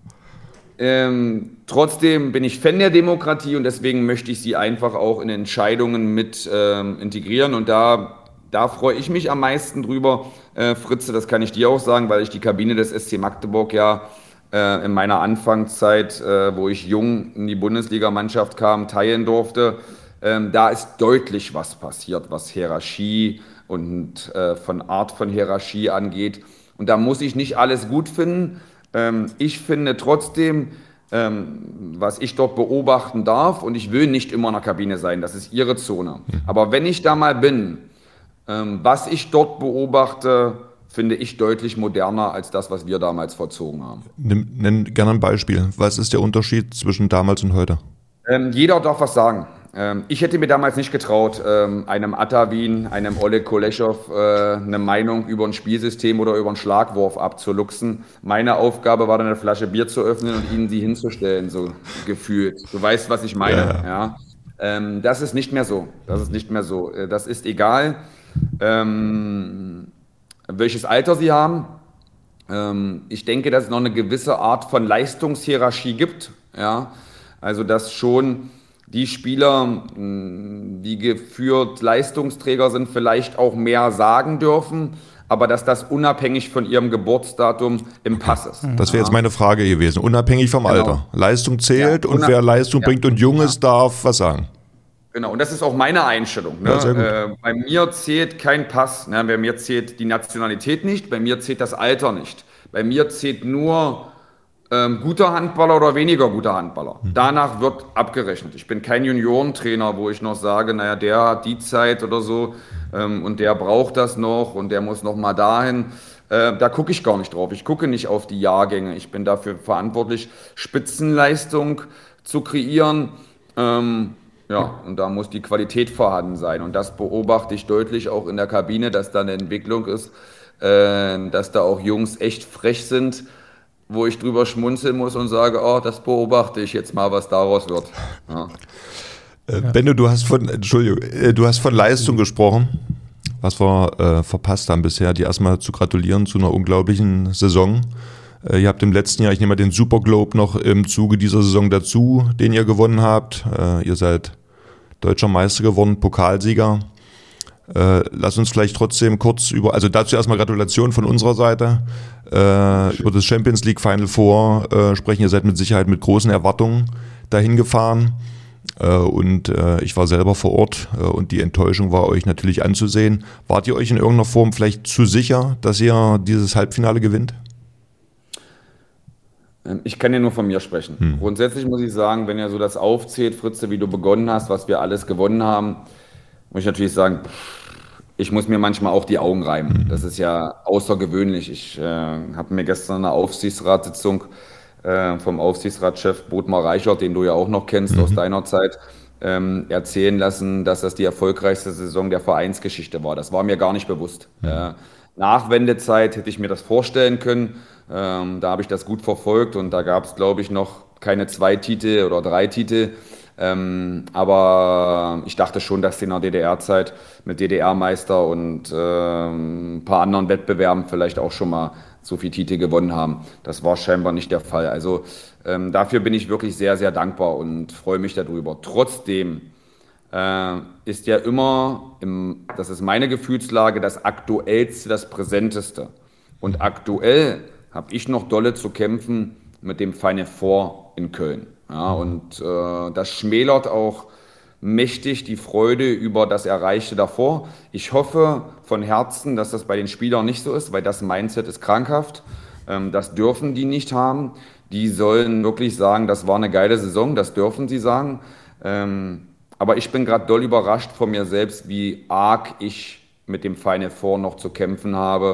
ähm, trotzdem bin ich Fan der Demokratie und deswegen möchte ich sie einfach auch in Entscheidungen mit ähm, integrieren und da Da freue ich mich am meisten drüber, äh, Fritze, das kann ich dir auch sagen, weil ich die Kabine des S C Magdeburg ja äh, in meiner Anfangszeit, äh, wo ich jung in die Bundesligamannschaft kam, teilen durfte. Ähm, da ist deutlich was passiert, was Hierarchie und äh, von Art von Hierarchie angeht. Und da muss ich nicht alles gut finden. Ähm, ich finde trotzdem, ähm, was ich dort beobachten darf, und ich will nicht immer in der Kabine sein, das ist ihre Zone. Aber wenn ich da mal bin, was ich dort beobachte, finde ich deutlich moderner als das, was wir damals vollzogen haben. Nimm, nenn gerne ein Beispiel. Was ist der Unterschied zwischen damals und heute? Ähm, jeder darf was sagen. Ähm, ich hätte mir damals nicht getraut, ähm, einem Atawin, einem Oleg Koleschow äh, eine Meinung über ein Spielsystem oder über einen Schlagwurf abzuluxen. Meine Aufgabe war dann, eine Flasche Bier zu öffnen und ihnen sie hinzustellen, so gefühlt. Du weißt, was ich meine. Ja. Ja? Ähm, das ist nicht mehr so. Das ist nicht mehr so. Äh, das ist egal. Ähm, welches Alter sie haben. Ähm, ich denke, dass es noch eine gewisse Art von Leistungshierarchie gibt. Ja? Also, dass schon die Spieler, die geführt Leistungsträger sind, vielleicht auch mehr sagen dürfen, aber dass das unabhängig von ihrem Geburtsdatum im Pass ist. Das wäre jetzt meine Frage gewesen. Unabhängig vom genau. Alter. Leistung zählt ja, und wer Leistung ja. bringt und Junges ja. darf was sagen. Genau, und das ist auch meine Einstellung. Ne? Ja, äh, bei mir zählt kein Pass, ne? Bei mir zählt die Nationalität nicht, bei mir zählt das Alter nicht. Bei mir zählt nur ähm, guter Handballer oder weniger guter Handballer. Mhm. Danach wird abgerechnet. Ich bin kein Juniorentrainer, wo ich noch sage, naja, der hat die Zeit oder so ähm, und der braucht das noch und der muss noch mal dahin. Äh, da gucke ich gar nicht drauf. Ich gucke nicht auf die Jahrgänge. Ich bin dafür verantwortlich, Spitzenleistung zu kreieren. Ähm, Ja, und da muss die Qualität vorhanden sein. Und das beobachte ich deutlich auch in der Kabine, dass da eine Entwicklung ist, äh, dass da auch Jungs echt frech sind, wo ich drüber schmunzeln muss und sage, oh, das beobachte ich jetzt mal, was daraus wird. Ja. Äh, Benno, du hast von, Entschuldigung, äh, du hast von Leistung gesprochen, was wir äh, verpasst haben bisher, die erstmal zu gratulieren zu einer unglaublichen Saison. Ihr habt im letzten Jahr, ich nehme mal den Super Globe noch im Zuge dieser Saison dazu, den ihr gewonnen habt. Ihr seid deutscher Meister geworden, Pokalsieger. Lass uns vielleicht trotzdem kurz über, also dazu erstmal Gratulation von unserer Seite, über das Champions League Final Four sprechen. Ihr seid mit Sicherheit mit großen Erwartungen dahin gefahren. Und ich war selber vor Ort und die Enttäuschung war euch natürlich anzusehen. Wart ihr euch in irgendeiner Form vielleicht zu sicher, dass ihr dieses Halbfinale gewinnt? Ich kann ja nur von mir sprechen. Hm. Grundsätzlich muss ich sagen, wenn ihr so das aufzählt, Fritze, wie du begonnen hast, was wir alles gewonnen haben, muss ich natürlich sagen, ich muss mir manchmal auch die Augen reiben. Hm. Das ist ja außergewöhnlich. Ich äh, habe mir gestern in einer Aufsichtsratssitzung äh, vom Aufsichtsratschef Bodmar Reichert, den du ja auch noch kennst mhm. aus deiner Zeit, ähm, erzählen lassen, dass das die erfolgreichste Saison der Vereinsgeschichte war. Das war mir gar nicht bewusst. Mhm. Äh, nach Wendezeit hätte ich mir das vorstellen können. Ähm, da habe ich das gut verfolgt und da gab es, glaube ich, noch keine zwei Titel oder drei Titel. Ähm, aber ich dachte schon, dass sie in der D D R-Zeit mit D D R-Meister und ähm, ein paar anderen Wettbewerben vielleicht auch schon mal so viele Titel gewonnen haben. Das war scheinbar nicht der Fall. Also ähm, dafür bin ich wirklich sehr, sehr dankbar und freue mich darüber. Trotzdem äh, ist ja immer, im, das ist meine Gefühlslage, das Aktuellste, das Präsenteste. Und aktuell habe ich noch dolle zu kämpfen mit dem Final Four in Köln. Ja, und äh, das schmälert auch mächtig die Freude über das Erreichte davor. Ich hoffe von Herzen, dass das bei den Spielern nicht so ist, weil das Mindset ist krankhaft. Ähm, das dürfen die nicht haben. Die sollen wirklich sagen, das war eine geile Saison, das dürfen sie sagen. Ähm, aber ich bin gerade doll überrascht von mir selbst, wie arg ich mit dem Final Four noch zu kämpfen habe,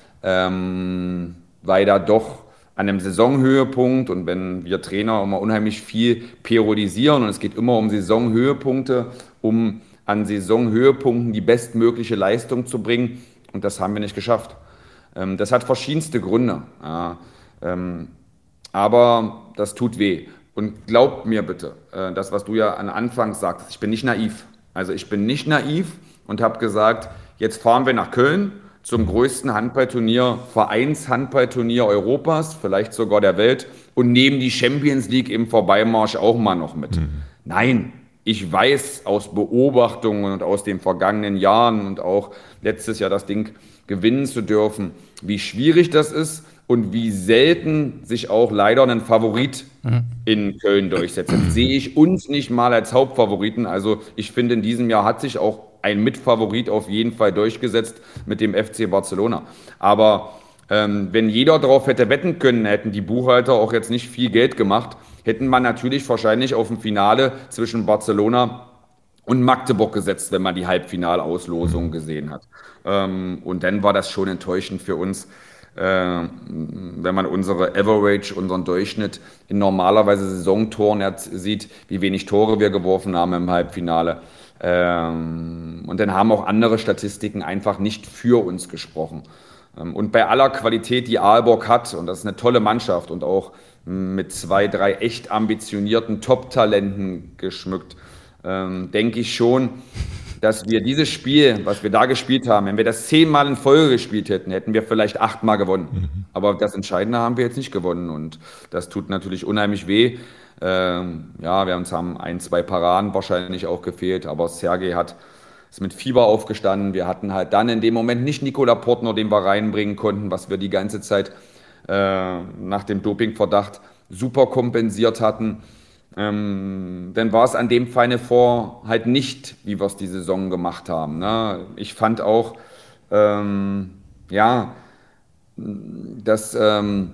ähm, weil da doch an einem Saisonhöhepunkt und wenn wir Trainer immer unheimlich viel periodisieren und es geht immer um Saisonhöhepunkte, um an Saisonhöhepunkten die bestmögliche Leistung zu bringen und das haben wir nicht geschafft. Ähm, das hat verschiedenste Gründe, ja, ähm, aber das tut weh. Und glaubt mir bitte, äh, das, was du ja an Anfang sagtest, ich bin nicht naiv. Also ich bin nicht naiv und habe gesagt, jetzt fahren wir nach Köln zum größten Handballturnier, Vereinshandballturnier Europas, vielleicht sogar der Welt und nehmen die Champions League im Vorbeimarsch auch mal noch mit. Mhm. Nein, ich weiß aus Beobachtungen und aus den vergangenen Jahren und auch letztes Jahr das Ding gewinnen zu dürfen, wie schwierig das ist und wie selten sich auch leider ein Favorit mhm. in Köln durchsetzt. Jetzt sehe ich uns nicht mal als Hauptfavoriten. Also ich finde, in diesem Jahr hat sich auch ein Mitfavorit auf jeden Fall durchgesetzt mit dem F C Barcelona. Aber ähm, wenn jeder darauf hätte wetten können, hätten die Buchhalter auch jetzt nicht viel Geld gemacht, hätten man natürlich wahrscheinlich auf ein Finale zwischen Barcelona und Magdeburg gesetzt, wenn man die Halbfinalauslosung gesehen hat. Ähm, und dann war das schon enttäuschend für uns, äh, wenn man unsere Average, unseren Durchschnitt in normalerweise Saisontoren sieht, wie wenig Tore wir geworfen haben im Halbfinale. Ähm, und dann haben auch andere Statistiken einfach nicht für uns gesprochen. Ähm, und bei aller Qualität, die Aalborg hat, und das ist eine tolle Mannschaft und auch mit zwei, drei echt ambitionierten Top-Talenten geschmückt, ähm, denke ich schon, dass wir dieses Spiel, was wir da gespielt haben, wenn wir das zehnmal in Folge gespielt hätten, hätten wir vielleicht achtmal gewonnen. Mhm. Aber das Entscheidende haben wir jetzt nicht gewonnen und das tut natürlich unheimlich weh. Ähm, ja, wir uns haben ein, zwei Paraden wahrscheinlich auch gefehlt, aber Sergej hat ist mit Fieber aufgestanden. Wir hatten halt dann in dem Moment nicht Nikola Portner, den wir reinbringen konnten, was wir die ganze Zeit äh, nach dem Dopingverdacht super kompensiert hatten. Ähm, dann war es an dem Final Four halt nicht, wie wir es die Saison gemacht haben. Ne? Ich fand auch, ähm, ja, dass ähm,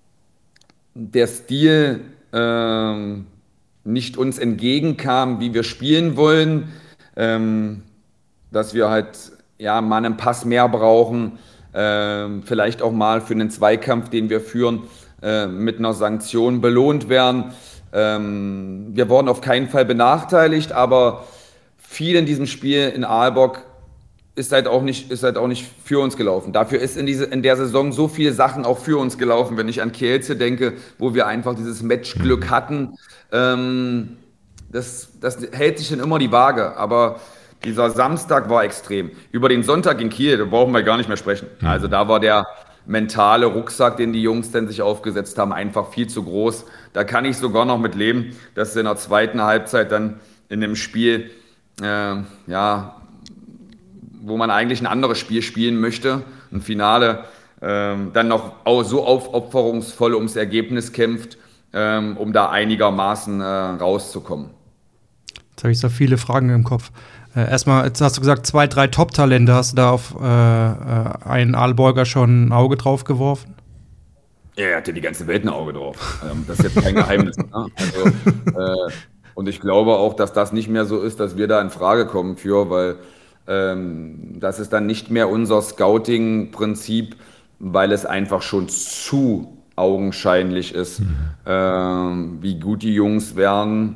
der Stil ähm, nicht uns entgegenkam, wie wir spielen wollen, ähm, dass wir halt ja mal einen Pass mehr brauchen, ähm, vielleicht auch mal für einen Zweikampf, den wir führen, äh, mit einer Sanktion belohnt werden. Ähm, wir wurden auf keinen Fall benachteiligt, aber viel in diesem Spiel in Aalborg ist halt auch nicht, ist halt auch nicht für uns gelaufen. Dafür ist in, diese, in der Saison so viele Sachen auch für uns gelaufen. Wenn ich an Kielce denke, wo wir einfach dieses Matchglück hatten, ähm, das, das hält sich dann immer die Waage. Aber dieser Samstag war extrem. Über den Sonntag in Kiel, da brauchen wir gar nicht mehr sprechen. Also da war der mentale Rucksack, den die Jungs dann sich aufgesetzt haben, einfach viel zu groß. Da kann ich sogar noch mit leben, dass sie in der zweiten Halbzeit dann in dem Spiel, äh, ja, wo man eigentlich ein anderes Spiel spielen möchte, ein Finale, ähm, dann noch so aufopferungsvoll ums Ergebnis kämpft, ähm, um da einigermaßen äh, rauszukommen. Jetzt habe ich so viele Fragen im Kopf. Äh, erstmal, jetzt hast du gesagt, zwei, drei Top-Talente. Hast du da auf äh, äh, einen Aalborger schon ein Auge drauf geworfen? Ja, er hatte die ganze Welt ein Auge drauf. Ähm, das ist jetzt kein Geheimnis. Ne? Also, äh, und ich glaube auch, dass das nicht mehr so ist, dass wir da in Frage kommen für, weil ähm, das ist dann nicht mehr unser Scouting-Prinzip, weil es einfach schon zu augenscheinlich ist, mhm. ähm, wie gut die Jungs werden.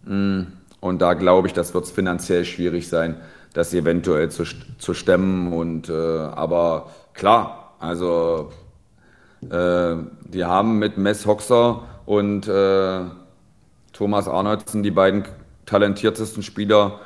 Und da glaube ich, das wird es finanziell schwierig sein, das eventuell zu, zu stemmen. Und, äh, aber klar, also äh, die haben mit Mess Hoxer und äh, Thomas Arnoldsen die beiden talentiertesten Spieler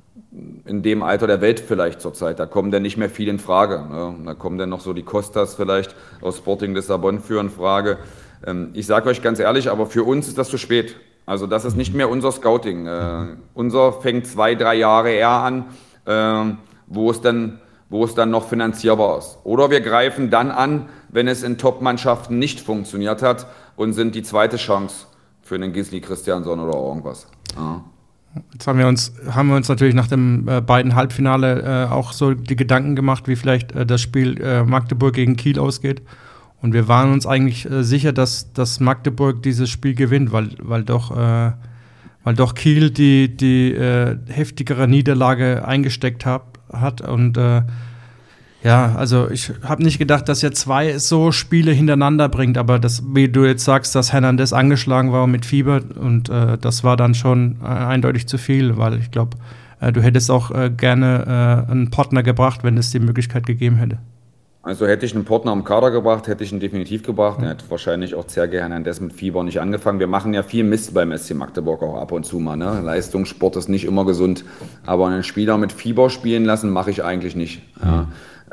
in dem Alter der Welt vielleicht zurzeit. Da kommen dann nicht mehr viel in Frage. Ne? Da kommen dann noch so die Costas vielleicht aus Sporting Lissabon für in Frage. Ähm, ich sage euch ganz ehrlich, aber für uns ist das zu spät. Also das ist nicht mehr unser Scouting. Äh, unser fängt zwei, drei Jahre eher an, äh, wo es dann, wo es dann noch finanzierbar ist. Oder wir greifen dann an, wenn es in Top-Mannschaften nicht funktioniert hat und sind die zweite Chance für einen Gisli Christiansson oder irgendwas. Ja. Jetzt haben wir uns, haben wir uns natürlich nach dem äh, beiden Halbfinale äh, auch so die Gedanken gemacht, wie vielleicht äh, das Spiel äh, Magdeburg gegen Kiel ausgeht. Und wir waren uns eigentlich äh, sicher, dass, dass Magdeburg dieses Spiel gewinnt, weil, weil, doch, äh, weil doch Kiel die, die äh, heftigere Niederlage eingesteckt hab, hat. Und äh, ja, also ich habe nicht gedacht, dass er zwei so Spiele hintereinander bringt, aber das, wie du jetzt sagst, dass Hernandez angeschlagen war mit Fieber und äh, das war dann schon äh, eindeutig zu viel, weil ich glaube, äh, du hättest auch äh, gerne äh, einen Partner gebracht, wenn es die Möglichkeit gegeben hätte. Also hätte ich einen Partner am Kader gebracht, hätte ich ihn definitiv gebracht. Er hätte wahrscheinlich auch Sergej Hernandez mit Fieber nicht angefangen. Wir machen ja viel Mist beim S C Magdeburg auch ab und zu mal. Ne? Leistungssport ist nicht immer gesund, aber einen Spieler mit Fieber spielen lassen, mache ich eigentlich nicht. Ja.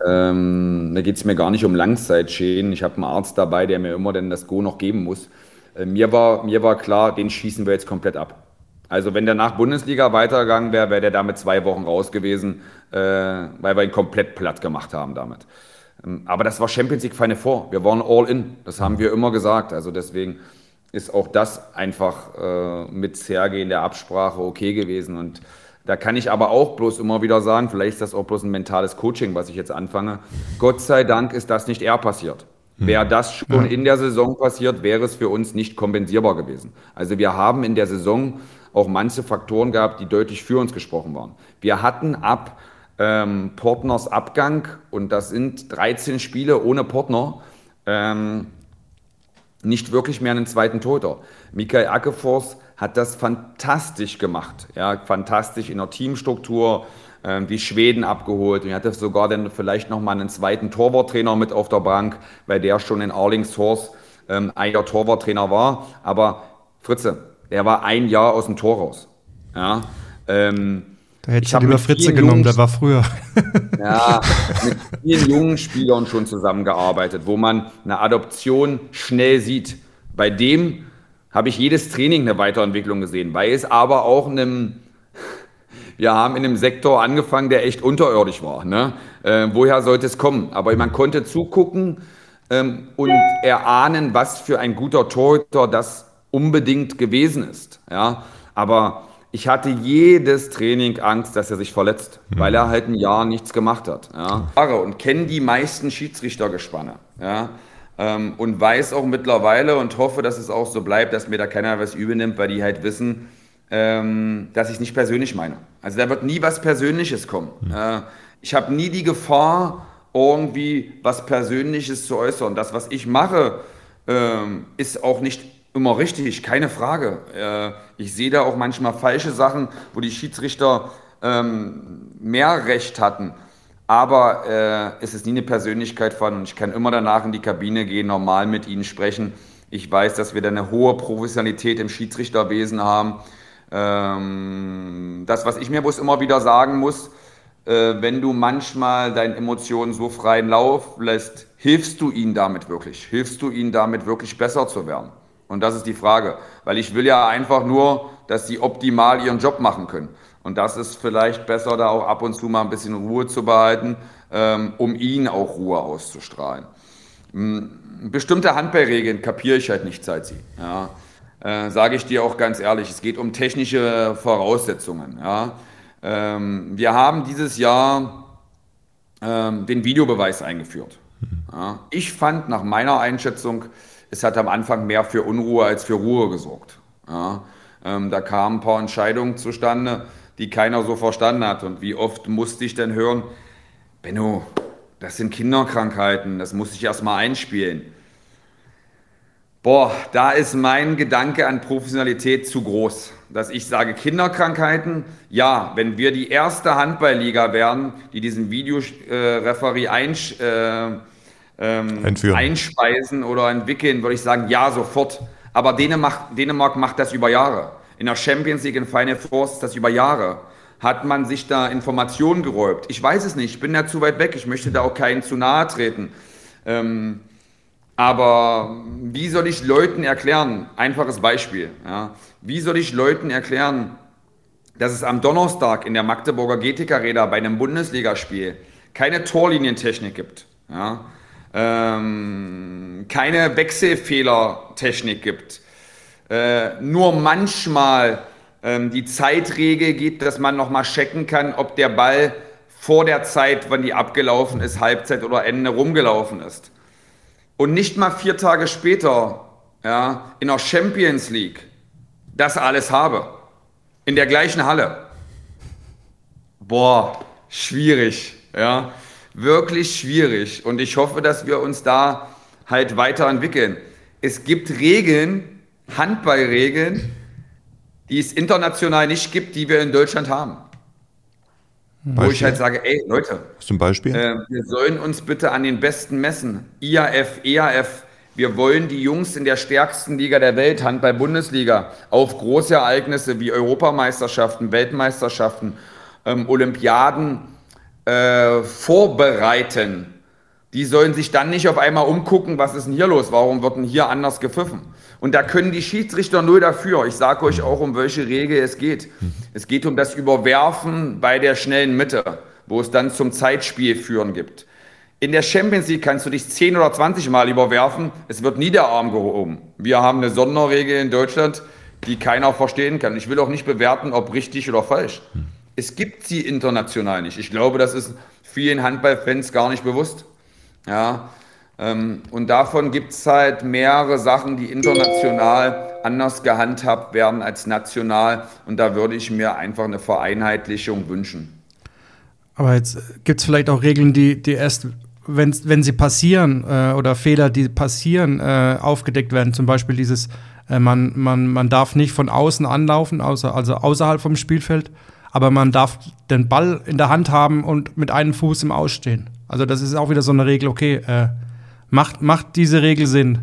Ähm, da geht es mir gar nicht um Langzeitschäden. Ich habe einen Arzt dabei, der mir immer denn das Go noch geben muss. Äh, mir war, mir war klar, den schießen wir jetzt komplett ab. Also wenn der nach Bundesliga weitergegangen wäre, wäre der damit zwei Wochen raus gewesen, äh, weil wir ihn komplett platt gemacht haben damit. Ähm, aber das war Champions League Final Four. Wir waren all in. Das haben wir immer gesagt. Also deswegen ist auch das einfach äh, mit Sergej in der Absprache okay gewesen. Und da kann ich aber auch bloß immer wieder sagen, vielleicht ist das auch bloß ein mentales Coaching, was ich jetzt anfange. Gott sei Dank ist das nicht eher passiert. Hm. Wäre das schon ja. in der Saison passiert, wäre es für uns nicht kompensierbar gewesen. Also wir haben in der Saison auch manche Faktoren gehabt, die deutlich für uns gesprochen waren. Wir hatten ab ähm, Portners Abgang, und das sind dreizehn Spiele ohne Portner, ähm, nicht wirklich mehr einen zweiten Torhüter. Mikael Ackefors hat das fantastisch gemacht, ja, fantastisch in der Teamstruktur, äh, die Schweden abgeholt. Und er hatte sogar dann vielleicht noch mal einen zweiten Torwarttrainer mit auf der Bank, weil der schon in Arlingshorst ähm, ein Jahr Torwarttrainer war. Aber Fritze, der war ein Jahr aus dem Tor raus. Ja, ähm, da hätte ich halt lieber Fritze genommen, der war früher. Ja, mit vielen jungen Spielern schon zusammengearbeitet, wo man eine Adoption schnell sieht. Bei dem habe ich jedes Training eine Weiterentwicklung gesehen, weil es aber auch in einem, wir haben in einem Sektor angefangen, der echt unterirdisch war. Ne? Äh, woher sollte es kommen? Aber man konnte zugucken ähm, und erahnen, was für ein guter Torhüter das unbedingt gewesen ist. Ja? Aber ich hatte jedes Training Angst, dass er sich verletzt, mhm. weil er halt ein Jahr nichts gemacht hat. Ja? Und kenne die meisten Schiedsrichtergespanne. Ja? Ähm, und weiß auch mittlerweile und hoffe, dass es auch so bleibt, dass mir da keiner was übel nimmt, weil die halt wissen, ähm, dass ich es nicht persönlich meine. Also da wird nie was Persönliches kommen. Mhm. Äh, ich habe nie die Gefahr, irgendwie was Persönliches zu äußern. Das, was ich mache, ähm, ist auch nicht immer richtig, keine Frage. Äh, ich sehe da auch manchmal falsche Sachen, wo die Schiedsrichter ähm, mehr Recht hatten. Aber äh, es ist nie eine Persönlichkeit von, und ich kann immer danach in die Kabine gehen, normal mit ihnen sprechen. Ich weiß, dass wir da eine hohe Professionalität im Schiedsrichterwesen haben. Ähm, das, was ich mir bloß immer wieder sagen muss, äh, wenn du manchmal deinen Emotionen so freien Lauf lässt, hilfst du ihnen damit wirklich? Hilfst du ihnen damit wirklich besser zu werden? Und das ist die Frage, weil ich will ja einfach nur, dass sie optimal ihren Job machen können. Und das ist vielleicht besser, da auch ab und zu mal ein bisschen Ruhe zu behalten, ähm, um ihnen auch Ruhe auszustrahlen. Ähm, bestimmte Handballregeln kapiere ich halt nicht, seit sie. Ja. Äh, sage ich dir auch ganz ehrlich, es geht um technische Voraussetzungen. Ja. Ähm, wir haben dieses Jahr ähm, den Videobeweis eingeführt. Ja. Ich fand nach meiner Einschätzung, es hat am Anfang mehr für Unruhe als für Ruhe gesorgt. Ja. Ähm, da kamen ein paar Entscheidungen zustande, die keiner so verstanden hat. Und wie oft musste ich denn hören, Benno, das sind Kinderkrankheiten, das muss ich erst mal einspielen. Boah, da ist mein Gedanke an Professionalität zu groß. Dass ich sage, Kinderkrankheiten, ja, wenn wir die erste Handballliga werden, die diesen Videoreferee äh, einsch, äh, ähm, einspeisen oder entwickeln, würde ich sagen, ja, sofort. Aber Dänemark, Dänemark macht das über Jahre. In der Champions League, in Final Four ist das über Jahre. Hat man sich da Informationen geräumt? Ich weiß es nicht, ich bin da zu weit weg, ich möchte da auch keinen zu nahe treten. Ähm, aber wie soll ich Leuten erklären, einfaches Beispiel, ja, wie soll ich Leuten erklären, dass es am Donnerstag in der Magdeburger G T K Arena bei einem Bundesligaspiel keine Torlinientechnik gibt, ja, ähm, keine Wechselfehlertechnik gibt, äh, nur manchmal ähm, die Zeitregel gibt, dass man nochmal checken kann, ob der Ball vor der Zeit, wann die abgelaufen ist, Halbzeit oder Ende rumgelaufen ist. Und nicht mal vier Tage später, ja, in der Champions League, das alles habe. In der gleichen Halle. Boah, schwierig, ja. Wirklich schwierig. Und ich hoffe, dass wir uns da halt weiterentwickeln. Es gibt Regeln, Handballregeln, die es international nicht gibt, die wir in Deutschland haben. Beispiel? Wo ich halt sage, ey Leute, zum Beispiel? Äh, wir sollen uns bitte an den Besten messen. I A F, E A F, wir wollen die Jungs in der stärksten Liga der Welt, Handball-Bundesliga, auf große Ereignisse wie Europameisterschaften, Weltmeisterschaften, ähm, Olympiaden äh, vorbereiten. Die sollen sich dann nicht auf einmal umgucken, was ist denn hier los, warum wird denn hier anders gepfiffen? Und da können die Schiedsrichter null dafür. Ich sage euch auch, um welche Regel es geht. Es geht um das Überwerfen bei der schnellen Mitte, wo es dann zum Zeitspiel führen gibt. In der Champions League kannst du dich zehn oder zwanzig Mal überwerfen, es wird nie der Arm gehoben. Wir haben eine Sonderregel in Deutschland, die keiner verstehen kann. Ich will auch nicht bewerten, ob richtig oder falsch. Es gibt sie international nicht. Ich glaube, das ist vielen Handballfans gar nicht bewusst. Ja, ähm, und davon gibt es halt mehrere Sachen, die international anders gehandhabt werden als national. Und da würde ich mir einfach eine Vereinheitlichung wünschen. Aber jetzt gibt es vielleicht auch Regeln, die, die erst, wenn, wenn sie passieren äh, oder Fehler, die passieren, äh, aufgedeckt werden. Zum Beispiel dieses, äh, man, man, man darf nicht von außen anlaufen, außer, also außerhalb vom Spielfeld. Aber man darf den Ball in der Hand haben und mit einem Fuß im Ausstehen. Also das ist auch wieder so eine Regel, okay, äh, macht, macht diese Regel Sinn?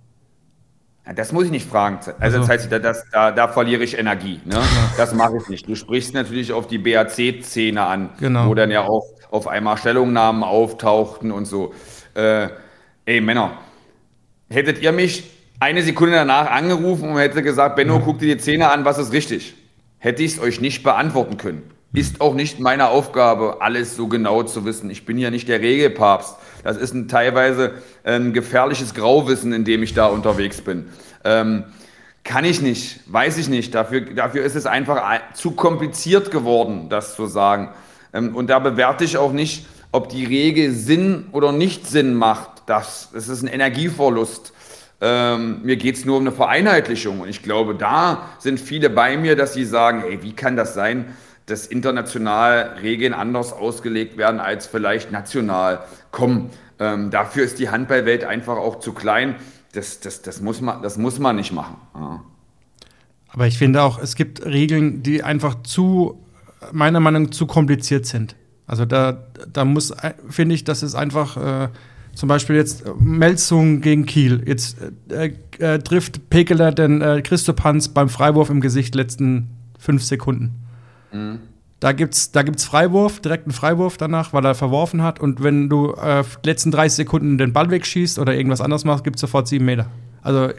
Ja, das muss ich nicht fragen. Also das heißt, da, das, da, da verliere ich Energie. Ne? Das mache ich nicht. Du sprichst natürlich auf die B A C-Szene an, genau, wo dann ja auch auf einmal Stellungnahmen auftauchten und so. Äh, ey Männer, hättet ihr mich eine Sekunde danach angerufen und hätte gesagt, Benno, ja, guck dir die Szene an, was ist richtig? Hätte ich es euch nicht beantworten können. Ist auch nicht meine Aufgabe, alles so genau zu wissen. Ich bin ja nicht der Regelpapst. Das ist ein teilweise ein gefährliches Grauwissen, in dem ich da unterwegs bin. Ähm, kann ich nicht, weiß ich nicht. Dafür, dafür ist es einfach zu kompliziert geworden, das zu sagen. Ähm, und da bewerte ich auch nicht, ob die Regel Sinn oder nicht Sinn macht. Das, das ist ein Energieverlust. Ähm, mir geht es nur um eine Vereinheitlichung. Und ich glaube, da sind viele bei mir, dass sie sagen, ey, wie kann das sein, dass international Regeln anders ausgelegt werden als vielleicht national. Komm, ähm, dafür ist die Handballwelt einfach auch zu klein. Das, das, das, muss, man, das muss man nicht machen. Ja. Aber ich finde auch, es gibt Regeln, die einfach zu, meiner Meinung nach, zu kompliziert sind. Also da, da muss, finde ich, das ist einfach, äh, zum Beispiel jetzt Melsung gegen Kiel. Jetzt äh, äh, trifft Pekeler den äh, Christoph Hans beim Freiwurf im Gesicht letzten fünf Sekunden. Mhm. Da gibt's, da gibt's Freiwurf, direkt einen Freiwurf danach, weil er verworfen hat. Und wenn du äh, die letzten dreißig Sekunden den Ball wegschießt oder irgendwas anderes machst, gibt's sofort sieben Meter. Also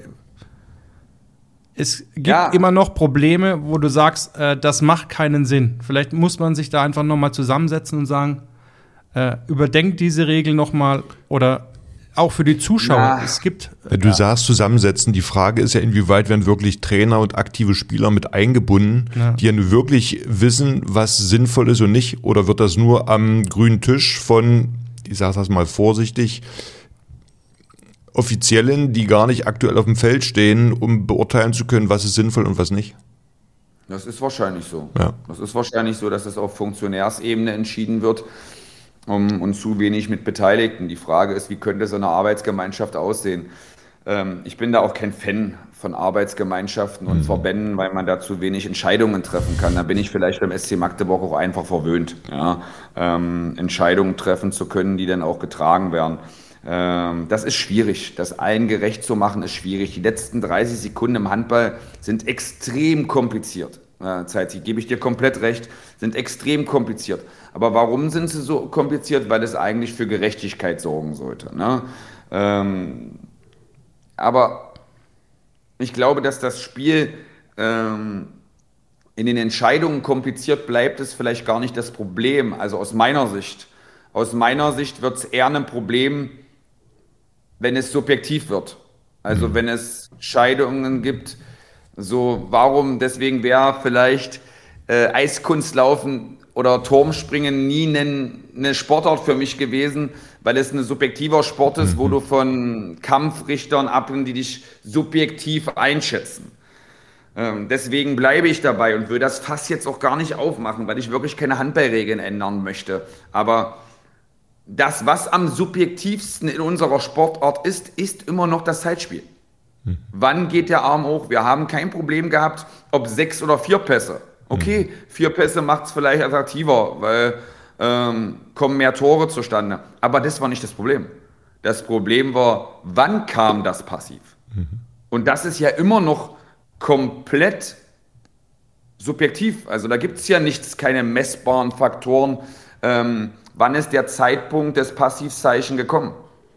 es gibt ja immer noch Probleme, wo du sagst, äh, das macht keinen Sinn. Vielleicht muss man sich da einfach noch mal zusammensetzen und sagen, äh, überdenkt diese Regel noch mal oder auch für die Zuschauer. Ja. Es gibt. Äh, du ja. sagst zusammensetzen. Die Frage ist ja, inwieweit werden wirklich Trainer und aktive Spieler mit eingebunden, ja. die ja nur wirklich wissen, was sinnvoll ist und nicht. Oder wird das nur am grünen Tisch von, ich sage das mal vorsichtig, Offiziellen, die gar nicht aktuell auf dem Feld stehen, um beurteilen zu können, was ist sinnvoll und was nicht? Das ist wahrscheinlich so. Ja. Das ist wahrscheinlich so, dass es auf Funktionärsebene entschieden wird. Um, und zu wenig mit Beteiligten. Die Frage ist, wie könnte so eine Arbeitsgemeinschaft aussehen? ähm, ich bin da auch kein Fan von Arbeitsgemeinschaften und mhm. Verbänden, weil man da zu wenig Entscheidungen treffen kann. Da bin ich vielleicht beim S C Magdeburg auch einfach verwöhnt, ja, ähm, Entscheidungen treffen zu können, die dann auch getragen werden. Ähm, das ist schwierig. Das allen gerecht zu machen, ist schwierig. Die letzten dreißig Sekunden im Handball sind extrem kompliziert. Äh, Zeit, gebe ich dir komplett recht, sind extrem kompliziert. Aber warum sind sie so kompliziert? Weil es eigentlich für Gerechtigkeit sorgen sollte, ne? Ähm, aber ich glaube, dass das Spiel ähm, in den Entscheidungen kompliziert bleibt, ist vielleicht gar nicht das Problem. Also aus meiner Sicht. Aus meiner Sicht wird es eher ein Problem, wenn es subjektiv wird. Also wenn es Entscheidungen gibt, so warum, deswegen wäre vielleicht äh, Eiskunstlaufen oder Turmspringen nie eine, eine Sportart für mich gewesen, weil es ein subjektiver Sport ist, mhm. wo du von Kampfrichtern abhängst, die dich subjektiv einschätzen. Ähm, deswegen bleibe ich dabei und will das Fass jetzt auch gar nicht aufmachen, weil ich wirklich keine Handballregeln ändern möchte. Aber das, was am subjektivsten in unserer Sportart ist, ist immer noch das Zeitspiel. Mhm. Wann geht der Arm hoch? Wir haben kein Problem gehabt, ob sechs oder vier Pässe. Okay, vier Pässe macht es vielleicht attraktiver, weil ähm, kommen mehr Tore zustande. Aber das war nicht das Problem. Das Problem war, wann kam das Passiv? Mhm. Und das ist ja immer noch komplett subjektiv. Also da gibt es ja nichts, keine messbaren Faktoren. Ähm, wann ist der Zeitpunkt des Passivzeichen gekommen?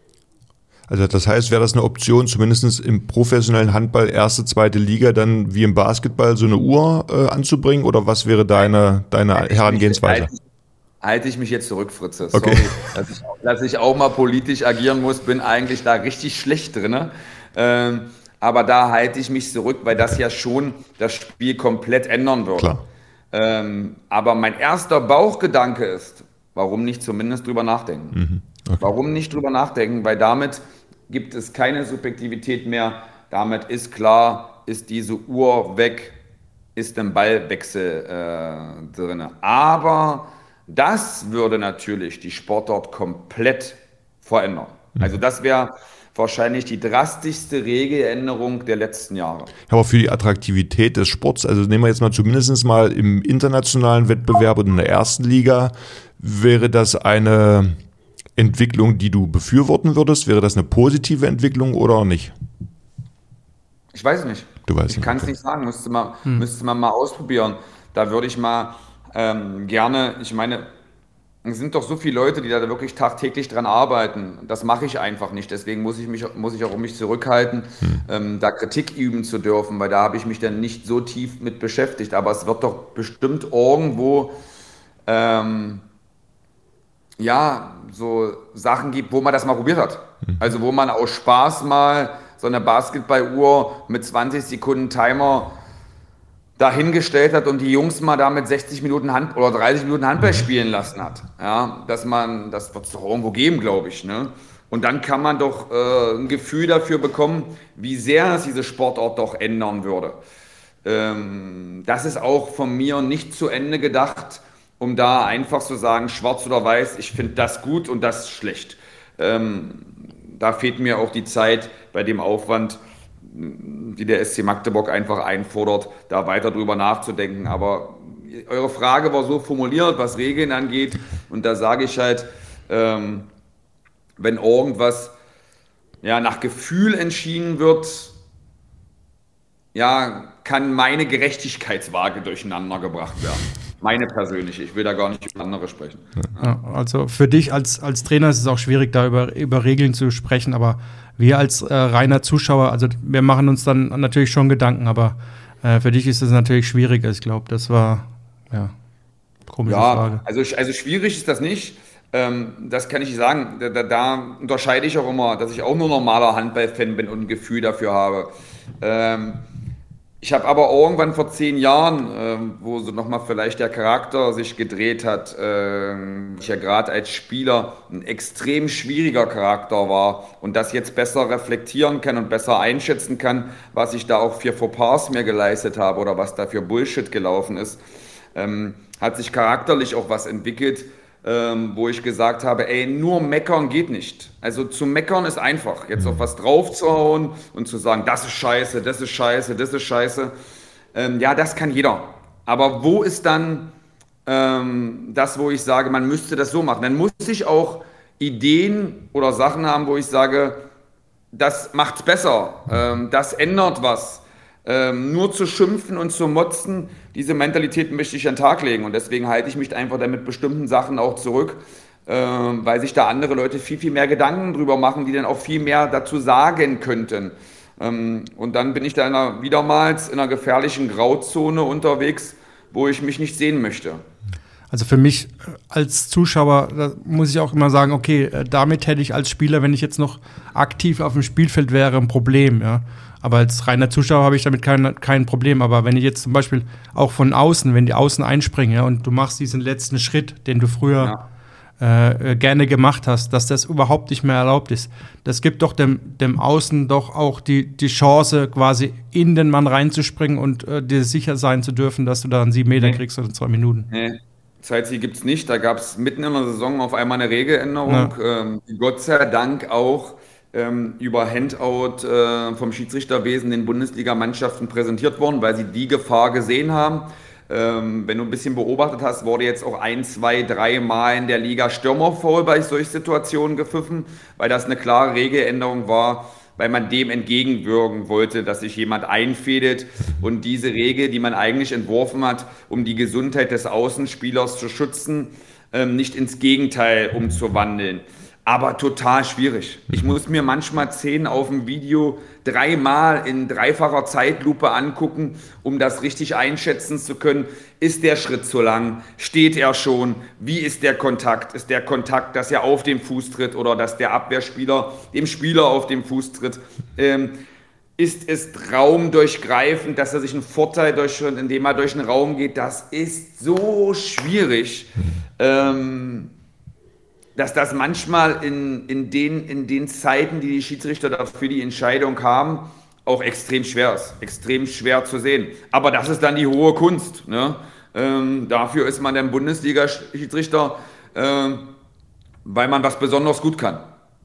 Also das heißt, wäre das eine Option, zumindest im professionellen Handball, erste, zweite Liga, dann wie im Basketball so eine Uhr äh, anzubringen? Oder was wäre deine, deine halte Herangehensweise? Mich, halte, halte ich mich jetzt zurück, Fritze. Sorry, okay. dass, ich, dass ich auch mal politisch agieren muss, bin eigentlich da richtig schlecht drin. Ähm, aber da halte ich mich zurück, weil das ja schon das Spiel komplett ändern würde. Klar. Ähm, aber mein erster Bauchgedanke ist, warum nicht zumindest drüber nachdenken? Mhm. Okay. Warum nicht drüber nachdenken? Weil damit gibt es keine Subjektivität mehr. Damit ist klar, ist diese Uhr weg, ist ein Ballwechsel äh, drin. Aber das würde natürlich die Sportart komplett verändern. Mhm. Also das wäre wahrscheinlich die drastischste Regeländerung der letzten Jahre. Aber für die Attraktivität des Sports, also nehmen wir jetzt mal zumindest mal im internationalen Wettbewerb und in der ersten Liga, wäre das eine Entwicklung, die du befürworten würdest? Wäre das eine positive Entwicklung oder nicht? Ich weiß nicht. Du weißt ich kann es okay. nicht sagen. Müsste man, hm. müsste man mal ausprobieren. Da würde ich mal ähm, gerne, ich meine, es sind doch so viele Leute, die da wirklich tagtäglich dran arbeiten. Das mache ich einfach nicht. Deswegen muss ich mich, muss ich auch um mich zurückhalten, hm. ähm, da Kritik üben zu dürfen, weil da habe ich mich dann nicht so tief mit beschäftigt. Aber es wird doch bestimmt irgendwo ähm, ja, so Sachen gibt, wo man das mal probiert hat. Also wo man aus Spaß mal so eine Basketballuhr mit zwanzig Sekunden Timer dahingestellt hat und die Jungs mal da mit sechzig Minuten Hand oder dreißig Minuten Handball spielen lassen hat. Ja, dass man, das wird es doch irgendwo geben, glaube ich, ne? Und dann kann man doch äh, ein Gefühl dafür bekommen, wie sehr es diese Sportart doch ändern würde. Ähm, das ist auch von mir nicht zu Ende gedacht, um da einfach zu sagen, schwarz oder weiß, ich finde das gut und das schlecht. Ähm, da fehlt mir auch die Zeit bei dem Aufwand, die der S C Magdeburg einfach einfordert, da weiter drüber nachzudenken. Aber eure Frage war so formuliert, was Regeln angeht. Und da sage ich halt, ähm, wenn irgendwas ja, nach Gefühl entschieden wird, ja, kann meine Gerechtigkeitswaage durcheinander gebracht werden. Meine persönliche, ich will da gar nicht über andere sprechen. Ja, also für dich als, als Trainer ist es auch schwierig, da über, über Regeln zu sprechen, aber wir als äh, reiner Zuschauer, also wir machen uns dann natürlich schon Gedanken, aber äh, für dich ist es natürlich schwierig. Ich glaube, das war, ja, komische ja, Frage. Also, also schwierig ist das nicht, ähm, das kann ich nicht sagen. Da, da, da unterscheide ich auch immer, dass ich auch nur normaler Handball-Fan bin und ein Gefühl dafür habe. Ähm, Ich habe aber irgendwann vor zehn Jahren, äh, wo so nochmal vielleicht der Charakter sich gedreht hat, äh, ich ja gerade als Spieler ein extrem schwieriger Charakter war und das jetzt besser reflektieren kann und besser einschätzen kann, was ich da auch für Fauxpas mir geleistet habe oder was da für Bullshit gelaufen ist, ähm, hat sich charakterlich auch was entwickelt, ähm, wo ich gesagt habe, ey, nur meckern geht nicht. Also zu meckern ist einfach, jetzt auf was draufzuhauen und zu sagen, das ist scheiße, das ist scheiße, das ist scheiße. Ähm, ja, das kann jeder. Aber wo ist dann ähm, das, wo ich sage, man müsste das so machen? Dann muss ich auch Ideen oder Sachen haben, wo ich sage, das macht's besser, ähm, das ändert was. Ähm, nur zu schimpfen und zu motzen, diese Mentalität möchte ich an den Tag legen. Und deswegen halte ich mich einfach dann mit bestimmten Sachen auch zurück, ähm, weil sich da andere Leute viel, viel mehr Gedanken drüber machen, die dann auch viel mehr dazu sagen könnten. Ähm, und dann bin ich da in einer, wiedermals in einer gefährlichen Grauzone unterwegs, wo ich mich nicht sehen möchte. Also für mich als Zuschauer, da muss ich auch immer sagen, okay, damit hätte ich als Spieler, wenn ich jetzt noch aktiv auf dem Spielfeld wäre, ein Problem, ja. Aber als reiner Zuschauer habe ich damit kein, kein Problem. Aber wenn ich jetzt zum Beispiel auch von außen, wenn die Außen einspringen, ja, und du machst diesen letzten Schritt, den du früher ja. äh, gerne gemacht hast, dass das überhaupt nicht mehr erlaubt ist, das gibt doch dem, dem Außen doch auch die, die Chance, quasi in den Mann reinzuspringen und äh, dir sicher sein zu dürfen, dass du da einen sieben Meter nee. kriegst oder zwei Minuten. Nee. Zeitziel gibt es nicht. Da gab es mitten in der Saison auf einmal eine Regeländerung, ja. ähm, die Gott sei Dank auch ähm, über Handout äh, vom Schiedsrichterwesen den Bundesligamannschaften präsentiert worden, weil sie die Gefahr gesehen haben. Ähm, wenn du ein bisschen beobachtet hast, wurde jetzt auch ein, zwei, drei Mal in der Liga Stürmerfoul bei solchen Situationen gepfiffen, weil das eine klare Regeländerung war, weil man dem entgegenwirken wollte, dass sich jemand einfädelt und diese Regel, die man eigentlich entworfen hat, um die Gesundheit des Außenspielers zu schützen, ähm, nicht ins Gegenteil umzuwandeln. Aber total schwierig. Ich muss mir manchmal Szenen auf dem Video dreimal in dreifacher Zeitlupe angucken, um das richtig einschätzen zu können. Ist der Schritt zu lang? Steht er schon? Wie ist der Kontakt? Ist der Kontakt, dass er auf den Fuß tritt oder dass der Abwehrspieler dem Spieler auf den Fuß tritt? Ähm, ist es raumdurchgreifend, dass er sich einen Vorteil durch, indem er durch den Raum geht? Das ist so schwierig. Ähm, dass das manchmal in, in, den, in den Zeiten, die die Schiedsrichter dafür die Entscheidung haben, auch extrem schwer ist. Extrem schwer zu sehen. Aber das ist dann die hohe Kunst. Ne? Ähm, dafür ist man dann Bundesliga-Schiedsrichter, ähm, weil man was besonders gut kann.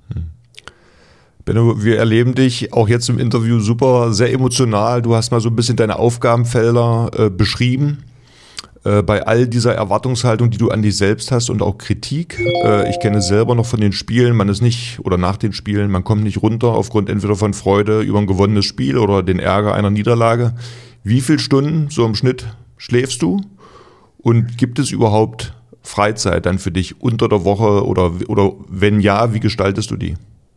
Benno, wir erleben dich auch jetzt im Interview super, sehr emotional. Du hast mal so ein bisschen deine Aufgabenfelder äh, beschrieben. Bei all dieser Erwartungshaltung, die du an dich selbst hast und auch Kritik. Ich kenne es selber noch von den Spielen, man ist nicht, oder nach den Spielen, man kommt nicht runter aufgrund entweder von Freude über ein gewonnenes Spiel oder den Ärger einer Niederlage. Wie viele Stunden so im Schnitt schläfst du? Und gibt es überhaupt Freizeit dann für dich unter der Woche oder, oder wenn ja, wie gestaltest du die?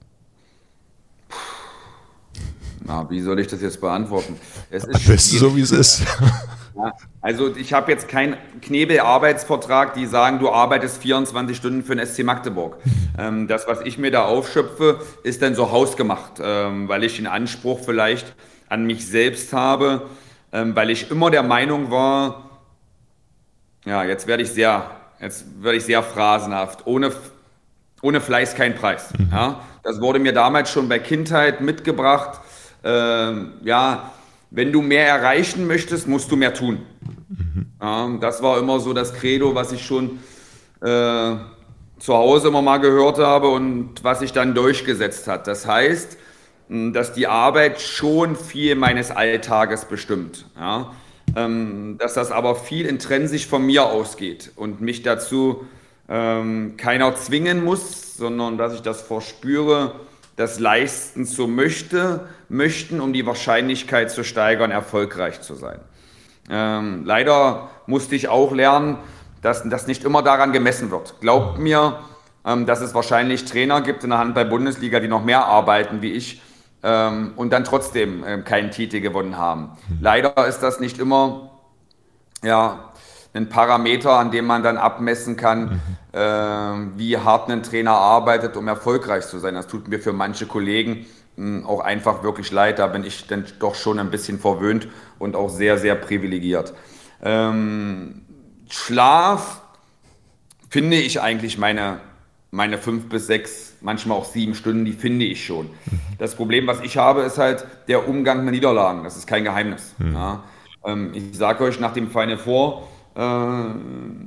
Na, wie soll ich das jetzt beantworten? Es ist Am besten so, wie es ist. Ja, also ich habe jetzt keinen Knebel-Arbeitsvertrag, die sagen, du arbeitest vierundzwanzig Stunden für den S C Magdeburg. Ähm, das, was ich mir da aufschöpfe, ist dann so hausgemacht, ähm, weil ich den Anspruch vielleicht an mich selbst habe, ähm, weil ich immer der Meinung war, ja, jetzt werde ich sehr, jetzt werde ich sehr phrasenhaft, ohne, ohne Fleiß kein Preis. Mhm. Ja, das wurde mir damals schon bei Kindheit mitgebracht, ähm, ja, wenn du mehr erreichen möchtest, musst du mehr tun. Mhm. Ja, das war immer so das Credo, was ich schon äh, zu Hause immer mal gehört habe und was sich dann durchgesetzt hat. Das heißt, dass die Arbeit schon viel meines Alltages bestimmt. Ja? Ähm, dass das aber viel intrinsisch von mir ausgeht und mich dazu ähm, keiner zwingen muss, sondern dass ich das verspüre, das leisten zu möchte, möchten, um die Wahrscheinlichkeit zu steigern, erfolgreich zu sein. Ähm, leider musste ich auch lernen, dass das nicht immer daran gemessen wird. Glaubt mir, ähm, dass es wahrscheinlich Trainer gibt in der Handball-Bundesliga, die noch mehr arbeiten wie ich ähm, und dann trotzdem ähm, keinen Titel gewonnen haben. Leider ist das nicht immer ja, ein Parameter, an dem man dann abmessen kann, mhm. äh, wie hart ein Trainer arbeitet, um erfolgreich zu sein. Das tut mir für manche Kollegen mh, auch einfach wirklich leid. Da bin ich dann doch schon ein bisschen verwöhnt und auch sehr, sehr privilegiert. Ähm, Schlaf finde ich eigentlich meine, meine fünf bis sechs, manchmal auch sieben Stunden, die finde ich schon. Mhm. Das Problem, was ich habe, ist halt der Umgang mit Niederlagen. Das ist kein Geheimnis. Mhm. Ja. Ähm, ich sage euch nach dem Final Four, Äh,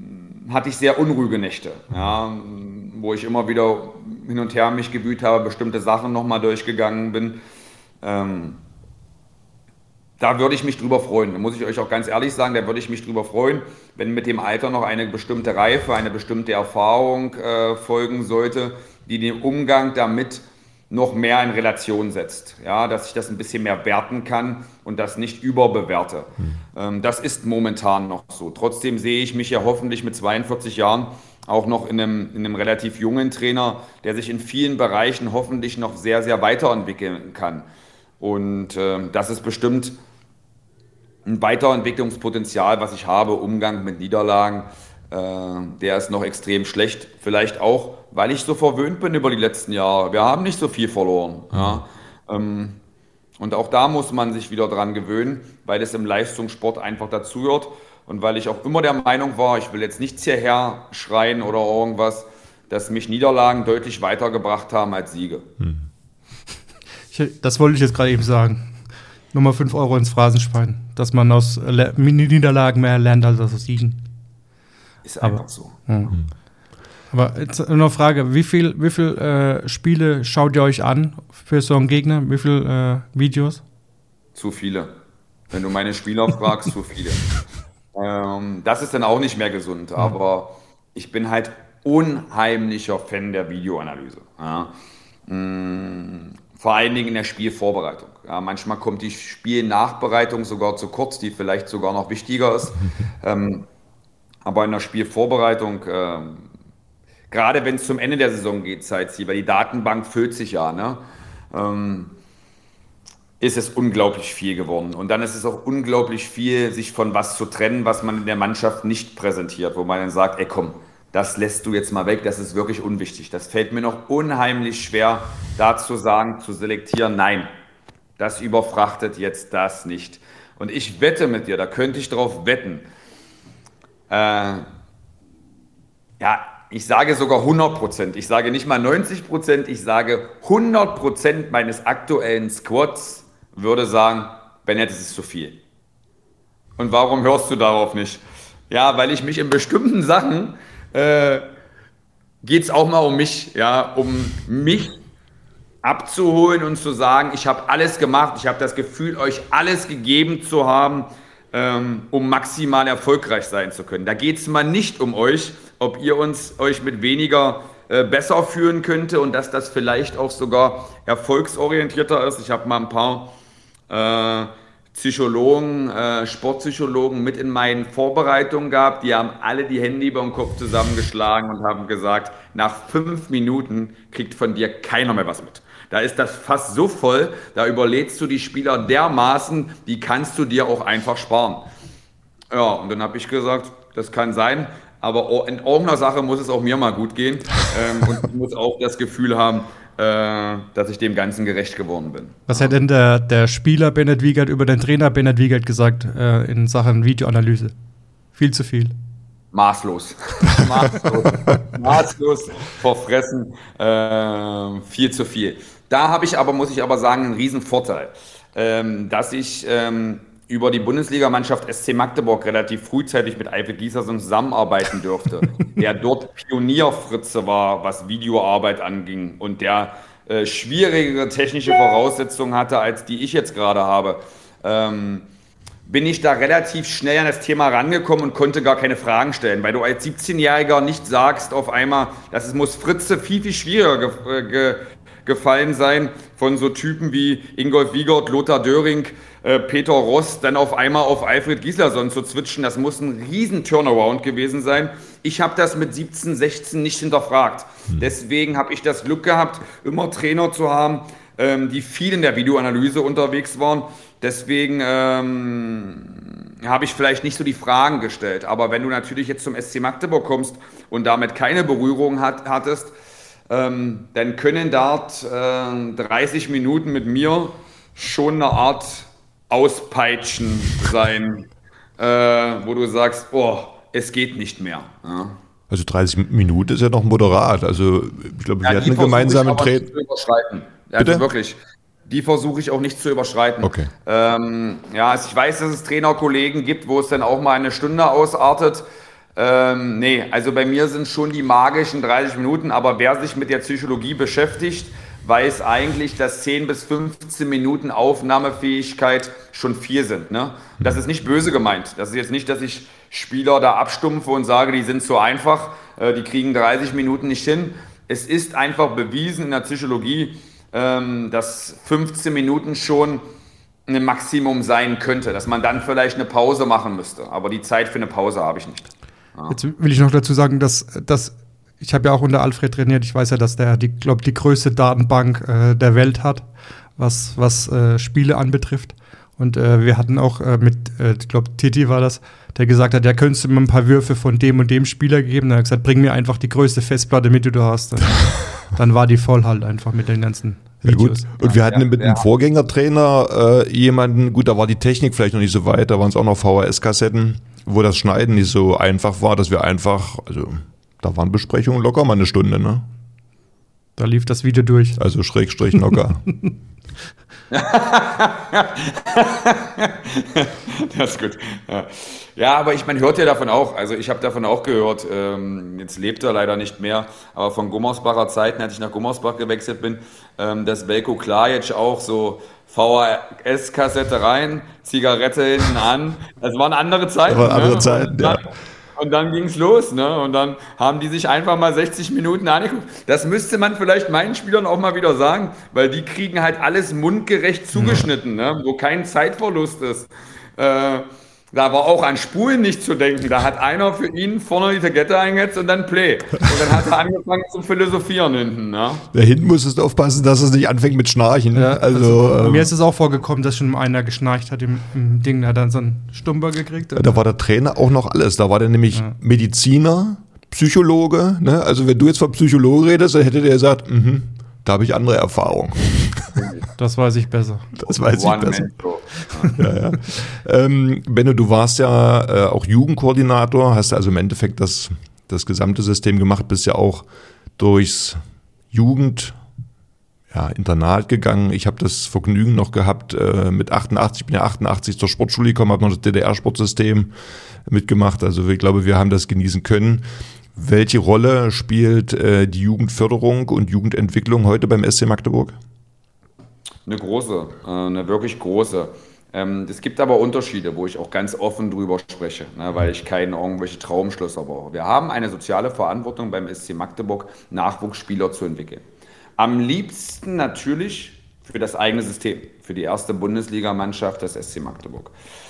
hatte ich sehr unruhige Nächte, ja, wo ich immer wieder hin und her mich gewühlt habe, bestimmte Sachen nochmal durchgegangen bin. Ähm, da würde ich mich drüber freuen, da muss ich euch auch ganz ehrlich sagen, da würde ich mich drüber freuen, wenn mit dem Alter noch eine bestimmte Reife, eine bestimmte Erfahrung äh, folgen sollte, die den Umgang damit noch mehr in Relation setzt, ja, dass ich das ein bisschen mehr werten kann und das nicht überbewerte. Mhm. Ähm, das ist momentan noch so. Trotzdem sehe ich mich ja hoffentlich mit zweiundvierzig Jahren auch noch in einem, in einem relativ jungen Trainer, der sich in vielen Bereichen hoffentlich noch sehr, sehr weiterentwickeln kann. Und äh, das ist bestimmt ein Weiterentwicklungspotenzial, was ich habe, Umgang mit Niederlagen. Der ist noch extrem schlecht. Vielleicht auch, weil ich so verwöhnt bin über die letzten Jahre. Wir haben nicht so viel verloren. Ja. Und auch da muss man sich wieder dran gewöhnen, weil es im Leistungssport einfach dazugehört. Und weil ich auch immer der Meinung war, ich will jetzt nichts hierher schreien oder irgendwas, dass mich Niederlagen deutlich weitergebracht haben als Siege. Ich, das wollte ich jetzt gerade eben sagen. Nummer fünf Euro ins Phrasenschwein. Dass man aus Le- Niederlagen mehr lernt als aus Siegen. Ist einfach aber, so. Ja. Aber jetzt noch eine Frage, wie viel, wie viel äh, Spiele schaut ihr euch an für so einen Gegner? Wie viele äh, Videos? Zu viele. Wenn du meine Spieler fragst, zu viele. Ähm, das ist dann auch nicht mehr gesund, mhm. aber ich bin halt unheimlicher Fan der Videoanalyse. Ja. Mhm. Vor allen Dingen in der Spielvorbereitung. Ja, manchmal kommt die Spielnachbereitung sogar zu kurz, die vielleicht sogar noch wichtiger ist. ähm, Aber in der Spielvorbereitung, äh, gerade wenn es zum Ende der Saison geht, Zeitziel, weil die Datenbank füllt sich ja, ne, ähm, ist es unglaublich viel geworden. Und dann ist es auch unglaublich viel, sich von was zu trennen, was man in der Mannschaft nicht präsentiert, wo man dann sagt, ey komm, das lässt du jetzt mal weg, das ist wirklich unwichtig. Das fällt mir noch unheimlich schwer, da zu sagen, zu selektieren, nein, das überfrachtet jetzt das nicht. Und ich wette mit dir, da könnte ich drauf wetten, Äh, ja, ich sage sogar hundert Prozent. Ich sage nicht mal neunzig Prozent, ich sage hundert Prozent meines aktuellen Squads würde sagen, Bennett, es ist zu viel. Und warum hörst du darauf nicht? Ja, weil ich mich in bestimmten Sachen, äh, geht es auch mal um mich, ja, um mich abzuholen und zu sagen, ich habe alles gemacht, ich habe das Gefühl, euch alles gegeben zu haben, um maximal erfolgreich sein zu können. Da geht es mal nicht um euch, ob ihr uns euch mit weniger äh, besser führen könnte und dass das vielleicht auch sogar erfolgsorientierter ist. Ich habe mal ein paar äh, Psychologen, äh, Sportpsychologen mit in meinen Vorbereitungen gehabt. Die haben alle die Hände über den Kopf zusammengeschlagen und haben gesagt, nach fünf Minuten kriegt von dir keiner mehr was mit. Da ist das Fass so voll, da überlädst du die Spieler dermaßen, die kannst du dir auch einfach sparen. Ja, und dann habe ich gesagt, das kann sein, aber in irgendeiner Sache muss es auch mir mal gut gehen ähm, und ich muss auch das Gefühl haben, äh, dass ich dem Ganzen gerecht geworden bin. Was hat denn der, der Spieler Bennett Wiegert über den Trainer Bennett Wiegert gesagt äh, in Sachen Videoanalyse? Viel zu viel. Maßlos. Maßlos. Maßlos verfressen. Äh, viel zu viel. Da habe ich aber, muss ich aber sagen, einen riesen Vorteil, ähm, dass ich ähm, über die Bundesligamannschaft S C Magdeburg relativ frühzeitig mit Alfred Gislason zusammenarbeiten durfte, der dort Pionierfritze war, was Videoarbeit anging und der äh, schwierigere technische Voraussetzungen hatte, als die ich jetzt gerade habe. Ähm, bin ich da relativ schnell an das Thema rangekommen und konnte gar keine Fragen stellen, weil du als siebzehnjähriger nicht sagst auf einmal, dass es muss Fritze viel, viel schwieriger ge ge gefallen sein, von so Typen wie Ingolf Wiegert, Lothar Döring, äh, Peter Ross, dann auf einmal auf Alfred Gislason zu switchen. Das muss ein riesen Turnaround gewesen sein. Ich habe das mit siebzehn, sechzehn nicht hinterfragt. Deswegen habe ich das Glück gehabt, immer Trainer zu haben, ähm, die viel in der Videoanalyse unterwegs waren. Deswegen ähm, habe ich vielleicht nicht so die Fragen gestellt. Aber wenn du natürlich jetzt zum S C Magdeburg kommst und damit keine Berührung hat, hattest, ähm, dann können dort äh, dreißig Minuten mit mir schon eine Art Auspeitschen sein, äh, wo du sagst, oh, es geht nicht mehr. Ja. Also dreißig Minuten ist ja noch moderat. Also ich glaube, wir ja, hatten eine gemeinsame Training. Also Bitte? Wirklich. Die versuche ich auch nicht zu überschreiten. Okay. Ähm, ja, also ich weiß, dass es Trainerkollegen gibt, wo es dann auch mal eine Stunde ausartet. Ähm, nee, also bei mir sind schon die magischen dreißig Minuten, aber wer sich mit der Psychologie beschäftigt, weiß eigentlich, dass zehn bis fünfzehn Minuten Aufnahmefähigkeit schon viel sind. Ne? Das ist nicht böse gemeint. Das ist jetzt nicht, dass ich Spieler da abstumpfe und sage, die sind zu einfach, äh, die kriegen dreißig Minuten nicht hin. Es ist einfach bewiesen in der Psychologie, ähm, dass fünfzehn Minuten schon ein Maximum sein könnte, dass man dann vielleicht eine Pause machen müsste. Aber die Zeit für eine Pause habe ich nicht. Ja. Jetzt will ich noch dazu sagen, dass, dass ich habe ja auch unter Alfred trainiert. Ich weiß ja, dass der, die, glaube die größte Datenbank äh, der Welt hat, was, was äh, Spiele anbetrifft. Und äh, wir hatten auch äh, mit, äh, ich glaube, Titi war das, der gesagt hat, ja, könntest du mir ein paar Würfe von dem und dem Spieler geben? Er hat gesagt, bring mir einfach die größte Festplatte mit, die du hast. Dann, dann war die voll halt einfach mit den ganzen Videos. Ja, gut. Und wir hatten ja, mit ja. einem Vorgängertrainer äh, jemanden, gut, da war die Technik vielleicht noch nicht so weit, da waren es auch noch V H S-Kassetten, wo das Schneiden nicht so einfach war, dass wir einfach, also da waren Besprechungen locker mal eine Stunde, ne? Da lief das Video durch. Also Schrägstrich locker. Das ist gut. Ja, ja, aber ich, man hört ja davon auch, also ich habe davon auch gehört, ähm, jetzt lebt er leider nicht mehr, aber von Gummersbacher Zeiten, als ich nach Gummersbach gewechselt bin, ähm, dass Veljko Klarjec auch so V H S-Kassette rein, Zigarette hinten an, das waren andere Zeiten. Das waren andere ne? Zeiten, Und dann, ja. Und dann ging's los, ne? Und dann haben die sich einfach mal sechzig Minuten angeguckt. Das müsste man vielleicht meinen Spielern auch mal wieder sagen, weil die kriegen halt alles mundgerecht zugeschnitten, ne? Wo kein Zeitverlust ist. Äh, da war auch an Spulen nicht zu denken. Da hat einer für ihn vorne die Tagette eingesetzt und dann Play. Und dann hat er angefangen zu philosophieren hinten, ne? Da hinten musstest du aufpassen, dass es nicht anfängt mit Schnarchen. Ja, also, also, ähm, mir ist es auch vorgekommen, dass schon einer geschnarcht hat im, im Ding, da hat dann so einen Stumper gekriegt. da war der Trainer auch noch alles. Da war der nämlich Ja. Mediziner, Psychologe. Ne? Also wenn du jetzt von Psychologe redest, dann hätte der gesagt, mhm, da habe ich andere Erfahrungen. Das weiß ich besser. Das weiß ich One besser. Man Show. Ja, ja. Ähm, Benno, du warst ja äh, auch Jugendkoordinator, hast also im Endeffekt das, das gesamte System gemacht, bist ja auch durchs Jugend, ja, Internat gegangen. Ich habe das Vergnügen noch gehabt äh, mit achtundachtzig, ich bin ja achtundachtzig zur Sportschule gekommen, habe noch das D D R-Sportsystem mitgemacht. Also ich glaube, wir haben das genießen können. Welche Rolle spielt äh, die Jugendförderung und Jugendentwicklung heute beim S C Magdeburg? Eine große, äh, eine wirklich große. Ähm, es gibt aber Unterschiede, wo ich auch ganz offen drüber spreche, ne, weil ich keine irgendwelche Traumschlösser brauche. Wir haben eine soziale Verantwortung beim S C Magdeburg, Nachwuchsspieler zu entwickeln. Am liebsten natürlich für das eigene System, für die erste Bundesligamannschaft des S C Magdeburg.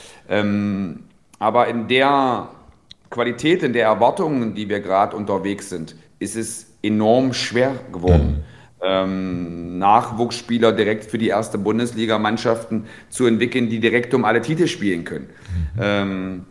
Ähm, aber in der Qualität, in der Erwartungen, die wir gerade unterwegs sind, ist es enorm schwer geworden. Ähm, Nachwuchsspieler direkt für die erste Bundesliga-Mannschaften zu entwickeln, die direkt um alle Titel spielen können. Mhm. Ähm,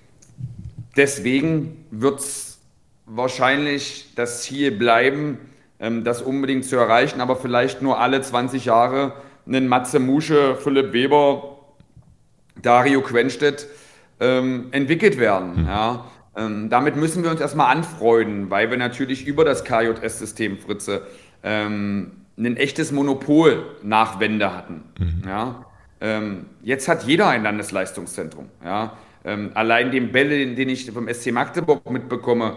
deswegen wird es wahrscheinlich das Ziel bleiben, ähm, das unbedingt zu erreichen, aber vielleicht nur alle zwanzig Jahre einen Matze Musche, Philipp Weber, Dario Quenstedt ähm, entwickelt werden. Mhm. Ja. Ähm, damit müssen wir uns erstmal anfreunden, weil wir natürlich über das K J S-System, Fritze, ähm, ein echtes Monopol nach Wende hatten. Mhm. Ja? Ähm, jetzt hat jeder ein Landesleistungszentrum. Ja? Ähm, allein den Bälle, den ich vom S C Magdeburg mitbekomme,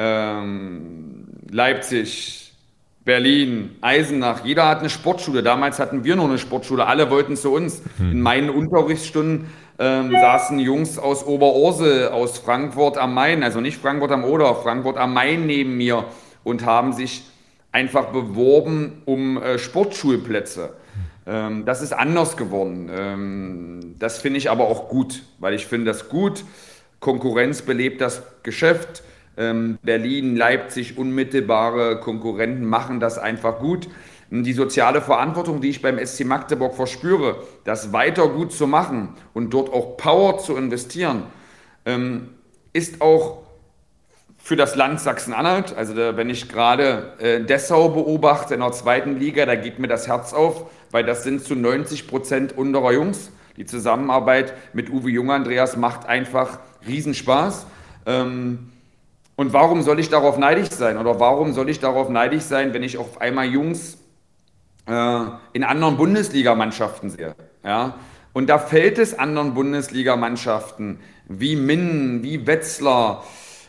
ähm, Leipzig, Berlin, Eisenach, jeder hat eine Sportschule. Damals hatten wir noch eine Sportschule, alle wollten zu uns. Mhm. In meinen Unterrichtsstunden ähm, saßen Jungs aus Oberursel, aus Frankfurt am Main, also nicht Frankfurt am Oder, Frankfurt am Main neben mir und haben sich einfach beworben um äh, Sportschulplätze. Ähm, das ist anders geworden. Ähm, das finde ich aber auch gut, weil ich finde das gut. Konkurrenz belebt das Geschäft. Ähm, Berlin, Leipzig, unmittelbare Konkurrenten machen das einfach gut. Die soziale Verantwortung, die ich beim S C Magdeburg verspüre, das weiter gut zu machen und dort auch Power zu investieren, ähm, ist auch für das Land Sachsen-Anhalt, also da, wenn ich gerade äh, Dessau beobachte in der zweiten Liga, da geht mir das Herz auf, weil das sind zu neunzig Prozent unserer Jungs. Die Zusammenarbeit mit Uwe Jung-Andreas macht einfach Riesenspaß. Ähm, und warum soll ich darauf neidisch sein? Oder warum soll ich darauf neidisch sein, wenn ich auf einmal Jungs äh, in anderen Bundesligamannschaften sehe? Ja? Und da fällt es anderen Bundesligamannschaften wie Minden, wie Wetzlar,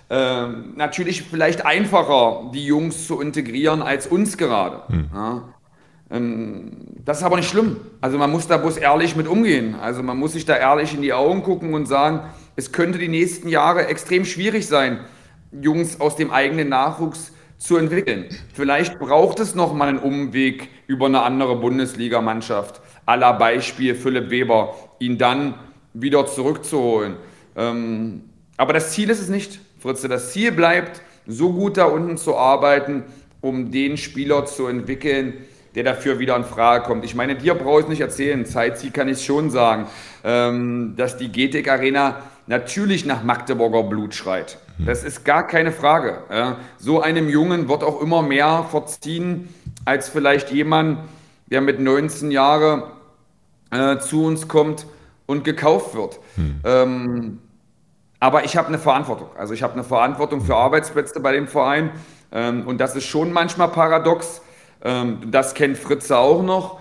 Ähm, natürlich vielleicht einfacher, die Jungs zu integrieren als uns gerade. Hm. Ja. Ähm, das ist aber nicht schlimm. Also man muss da bloß ehrlich mit umgehen. Also man muss sich da ehrlich in die Augen gucken und sagen, es könnte die nächsten Jahre extrem schwierig sein, Jungs aus dem eigenen Nachwuchs zu entwickeln. Vielleicht braucht es noch mal einen Umweg über eine andere Bundesligamannschaft, à la Beispiel Philipp Weber, ihn dann wieder zurückzuholen. Ähm, aber das Ziel ist es nicht, Fritze. Das Ziel bleibt, so gut da unten zu arbeiten, um den Spieler zu entwickeln, der dafür wieder in Frage kommt. Ich meine, dir brauche ich nicht erzählen, Zeitziel kann ich schon sagen, ähm, dass die G T E C Arena natürlich nach Magdeburger Blut schreit. Das ist gar keine Frage. Ja. So einem Jungen wird auch immer mehr verziehen, als vielleicht jemand, der mit neunzehn Jahren äh, zu uns kommt und gekauft wird. Hm. Ähm, aber ich habe eine Verantwortung. Also ich habe eine Verantwortung für Arbeitsplätze bei dem Verein. Ähm, und das ist schon manchmal paradox. Ähm, das kennt Fritze auch noch.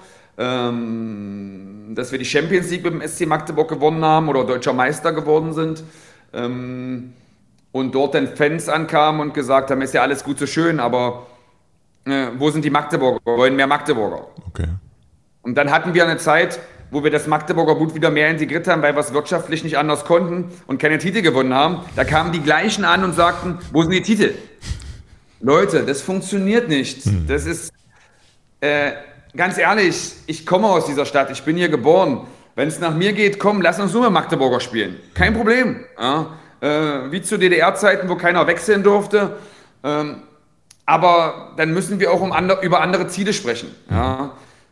Ähm, dass wir die Champions League mit dem S C Magdeburg gewonnen haben oder deutscher Meister geworden sind. Ähm, und dort dann Fans ankamen und gesagt haben, ist ja alles gut so schön, aber äh, wo sind die Magdeburger? Wir wollen mehr Magdeburger. Okay. Und dann hatten wir eine Zeit, wo wir das Magdeburger Blut wieder mehr integriert haben, weil wir es wirtschaftlich nicht anders konnten und keine Titel gewonnen haben. Da kamen die gleichen an und sagten, wo sind die Titel? Leute, das funktioniert nicht. Hm. Das ist, äh, ganz ehrlich, ich komme aus dieser Stadt, ich bin hier geboren. Wenn es nach mir geht, komm, lass uns nur mal Magdeburger spielen. Kein Problem. Ja? Äh, wie zu D D R-Zeiten, wo keiner wechseln durfte. Ähm, aber dann müssen wir auch um andre, über andere Ziele sprechen. Ja?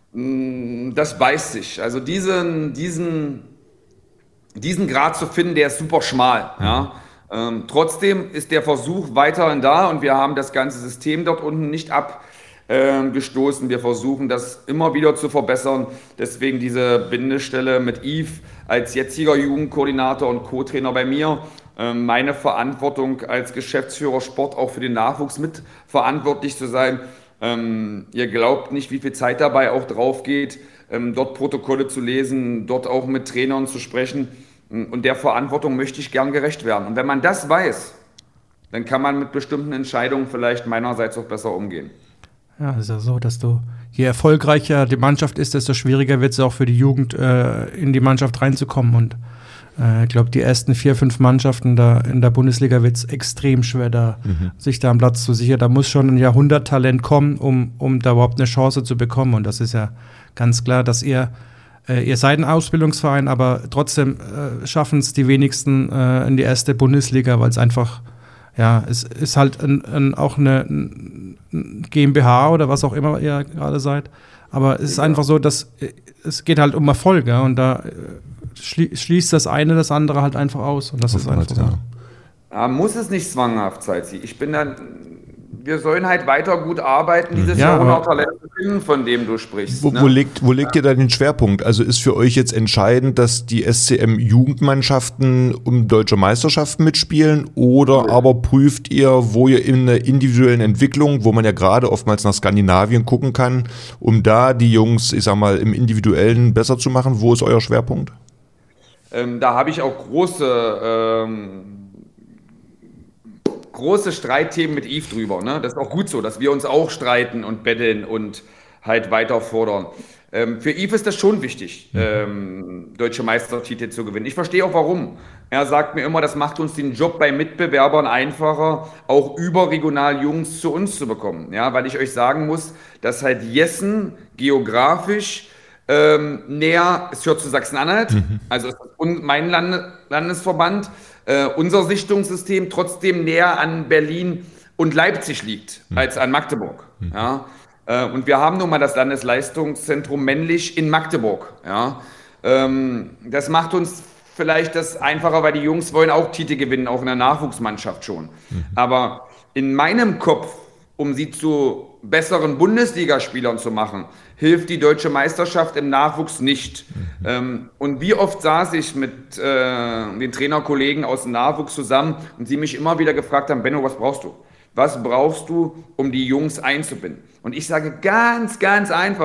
Das beißt sich. Also diesen, diesen, diesen Grad zu finden, der ist super schmal. Ja? Ähm, trotzdem ist der Versuch weiterhin da und wir haben das ganze System dort unten nicht abgestoßen. Wir versuchen das immer wieder zu verbessern. Deswegen diese Bindestelle mit Yves als jetziger Jugendkoordinator und Co-Trainer bei mir. Ähm, meine Verantwortung als Geschäftsführer Sport auch für den Nachwuchs mitverantwortlich zu sein. Ähm, ihr glaubt nicht, wie viel Zeit dabei auch drauf geht, ähm, dort Protokolle zu lesen, dort auch mit Trainern zu sprechen. Und der Verantwortung möchte ich gern gerecht werden. Und wenn man das weiß, dann kann man mit bestimmten Entscheidungen vielleicht meinerseits auch besser umgehen. Ja, ist ja so, dass du, je erfolgreicher die Mannschaft ist, desto schwieriger wird es auch für die Jugend, äh, in die Mannschaft reinzukommen. Und äh, ich glaube, die ersten vier, fünf Mannschaften da in der Bundesliga wird es extrem schwer, da mhm. sich da einen Platz zu sichern. Da muss schon ein Jahrhunderttalent kommen, um, um da überhaupt eine Chance zu bekommen. Und das ist ja ganz klar, dass ihr, äh, ihr seid ein Ausbildungsverein, aber trotzdem äh, schaffen es die wenigsten äh, in die erste Bundesliga, weil es einfach, ja, es ist halt ein, ein, auch eine ein GmbH oder was auch immer ihr gerade seid. Aber es ist ja einfach so, dass es geht halt um Erfolg, ja, und da schli- schließt das eine das andere halt einfach aus. Und das, das ist einfach so. Ja, muss es nicht zwanghaft sein. Ich bin dann, wir sollen halt weiter gut arbeiten, dieses ja, Jahrhunderttalent finden, von dem du sprichst. Wo, ne? wo liegt, wo liegt ihr da den Schwerpunkt? Also ist für euch jetzt entscheidend, dass die S C M-Jugendmannschaften um deutsche Meisterschaften mitspielen oder ja. aber prüft ihr, wo ihr in der individuellen Entwicklung, wo man ja gerade oftmals nach Skandinavien gucken kann, um da die Jungs, ich sag mal, im Individuellen besser zu machen? Wo ist euer Schwerpunkt? Ähm, da habe ich auch große ähm, große Streitthemen mit Yves drüber. Ne? Das ist auch gut so, dass wir uns auch streiten und betteln und halt weiter fordern. Ähm, für Yves ist das schon wichtig, ähm, deutsche Meistertitel zu gewinnen. Ich verstehe auch warum. Er sagt mir immer, das macht uns den Job bei Mitbewerbern einfacher, auch überregional Jungs zu uns zu bekommen. Ja, weil ich euch sagen muss, dass halt Jessen geografisch ähm, näher, es hört zu Sachsen-Anhalt, mhm. also ist mein Lande, Landesverband, äh, unser Sichtungssystem trotzdem näher an Berlin und Leipzig liegt, mhm. als an Magdeburg. Mhm. Ja. Äh, und wir haben nun mal das Landesleistungszentrum männlich in Magdeburg. Ja. Ähm, das macht uns vielleicht das einfacher, weil die Jungs wollen auch Titel gewinnen, auch in der Nachwuchsmannschaft schon. Mhm. Aber in meinem Kopf, um sie zu besseren Bundesligaspielern zu machen, hilft die deutsche Meisterschaft im Nachwuchs nicht. Mhm. Ähm, und wie oft saß ich mit äh, den Trainerkollegen aus dem Nachwuchs zusammen und sie mich immer wieder gefragt haben, Benno, was brauchst du? Was brauchst du, um die Jungs einzubinden? Und ich sage ganz, ganz einfach,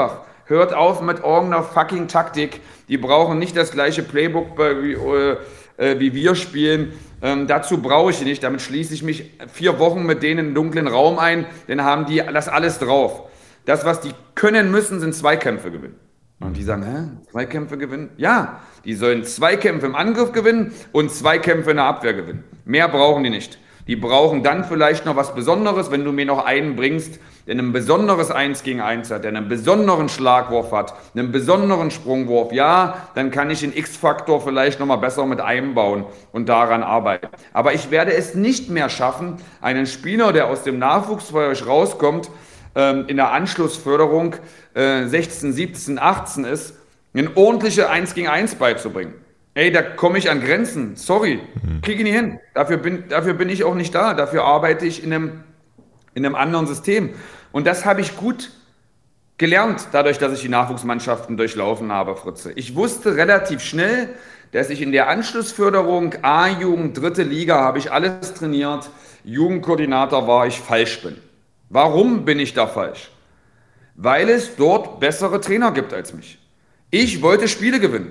hört auf mit irgendeiner fucking Taktik. Die brauchen nicht das gleiche Playbook bei, wie, äh, wie wir spielen. Ähm, dazu brauche ich nicht. Damit schließe ich mich vier Wochen mit denen in einen dunklen Raum ein. Dann haben die das alles drauf. Das, was die können müssen, sind Zweikämpfe gewinnen. Und die sagen, hä, Zweikämpfe gewinnen? Ja, die sollen Zweikämpfe im Angriff gewinnen und Zweikämpfe in der Abwehr gewinnen. Mehr brauchen die nicht. Die brauchen dann vielleicht noch was Besonderes, wenn du mir noch einen bringst, der ein besonderes eins gegen eins hat, der einen besonderen Schlagwurf hat, einen besonderen Sprungwurf. Ja, dann kann ich den X-Faktor vielleicht noch mal besser mit einbauen und daran arbeiten. Aber ich werde es nicht mehr schaffen, einen Spieler, der aus dem Nachwuchs bei euch rauskommt, in der Anschlussförderung äh, sechzehn, siebzehn, achtzehn ist, eine ordentliche eins gegen eins beizubringen. Ey, da komme ich an Grenzen. Sorry, kriege ich nicht hin. Dafür bin, dafür bin ich auch nicht da. Dafür arbeite ich in einem, in einem anderen System. Und das habe ich gut gelernt, dadurch, dass ich die Nachwuchsmannschaften durchlaufen habe, Fritze. Ich wusste relativ schnell, dass ich in der Anschlussförderung A-Jugend, dritte Liga, habe ich alles trainiert, Jugendkoordinator war ich, falsch bin. Warum bin ich da falsch? Weil es dort bessere Trainer gibt als mich. Ich wollte Spiele gewinnen.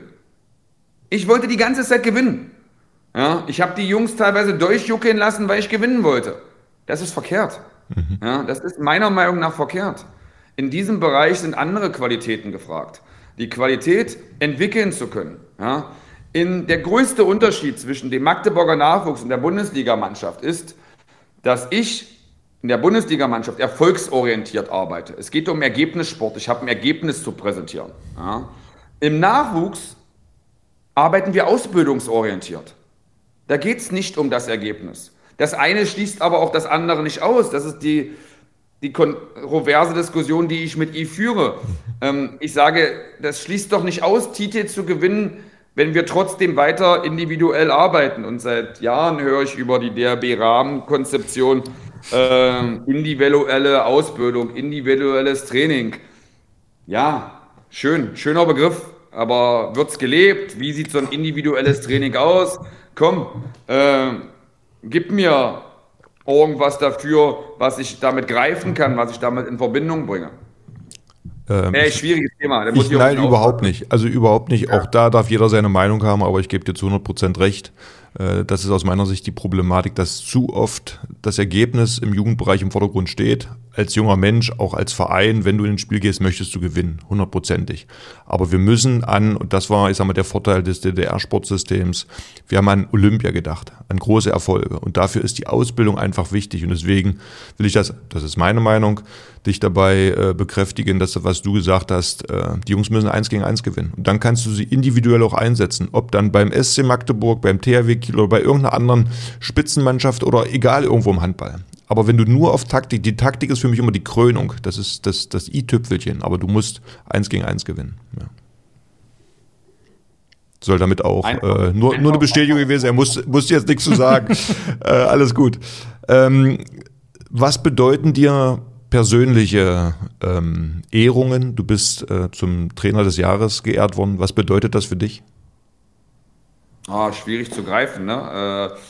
Ich wollte die ganze Zeit gewinnen. Ja, ich habe die Jungs teilweise durchjuckeln lassen, weil ich gewinnen wollte. Das ist verkehrt. Mhm. Ja, das ist meiner Meinung nach verkehrt. In diesem Bereich sind andere Qualitäten gefragt. Die Qualität entwickeln zu können. Ja. In, der größte Unterschied zwischen dem Magdeburger Nachwuchs und der Bundesligamannschaft ist, dass ich in der Bundesligamannschaft erfolgsorientiert arbeite. Es geht um Ergebnissport. Ich habe ein Ergebnis zu präsentieren. Ja. Im Nachwuchs arbeiten wir ausbildungsorientiert. Da geht es nicht um das Ergebnis. Das eine schließt aber auch das andere nicht aus. Das ist die, die kontroverse Diskussion, die ich mit I führe. Ähm, ich sage, das schließt doch nicht aus, Titel zu gewinnen, wenn wir trotzdem weiter individuell arbeiten. Und seit Jahren höre ich über die D R B-Rahmenkonzeption, äh, individuelle Ausbildung, individuelles Training. Ja, schön, schöner Begriff, aber wird's gelebt? Wie sieht so ein individuelles Training aus? Komm, äh, gib mir irgendwas dafür, was ich damit greifen kann, was ich damit in Verbindung bringe. Ähm, nee, schwieriges Thema. Da ich, muss ich nein, auch überhaupt nicht. Also überhaupt nicht. Ja. Auch da darf jeder seine Meinung haben, aber ich gebe dir zu hundert Prozent recht. Das ist aus meiner Sicht die Problematik, dass zu oft das Ergebnis im Jugendbereich im Vordergrund steht. Als junger Mensch, auch als Verein, wenn du in ein Spiel gehst, möchtest du gewinnen, hundertprozentig. Aber wir müssen an, und das war, ich sag mal, der Vorteil des D D R-Sportsystems, wir haben an Olympia gedacht, an große Erfolge. Und dafür ist die Ausbildung einfach wichtig. Und deswegen will ich das, das ist meine Meinung, dich dabei äh, bekräftigen, dass, was du gesagt hast, äh, die Jungs müssen eins gegen eins gewinnen. Und dann kannst du sie individuell auch einsetzen. Ob dann beim S C Magdeburg, beim T H W Kiel oder bei irgendeiner anderen Spitzenmannschaft oder egal irgendwo im Handball. Aber wenn du nur auf Taktik, die Taktik ist für mich immer die Krönung, das ist das, das i-Tüpfelchen, aber du musst eins gegen eins gewinnen. Ja. Soll damit auch äh, nur, nur eine Bestätigung gewesen sein, er muss, muss jetzt nichts zu sagen. äh, alles gut. Ähm, was bedeuten dir persönliche ähm, Ehrungen? Du bist äh, zum Trainer des Jahres geehrt worden. Was bedeutet das für dich? Oh, schwierig zu greifen, ne? Äh,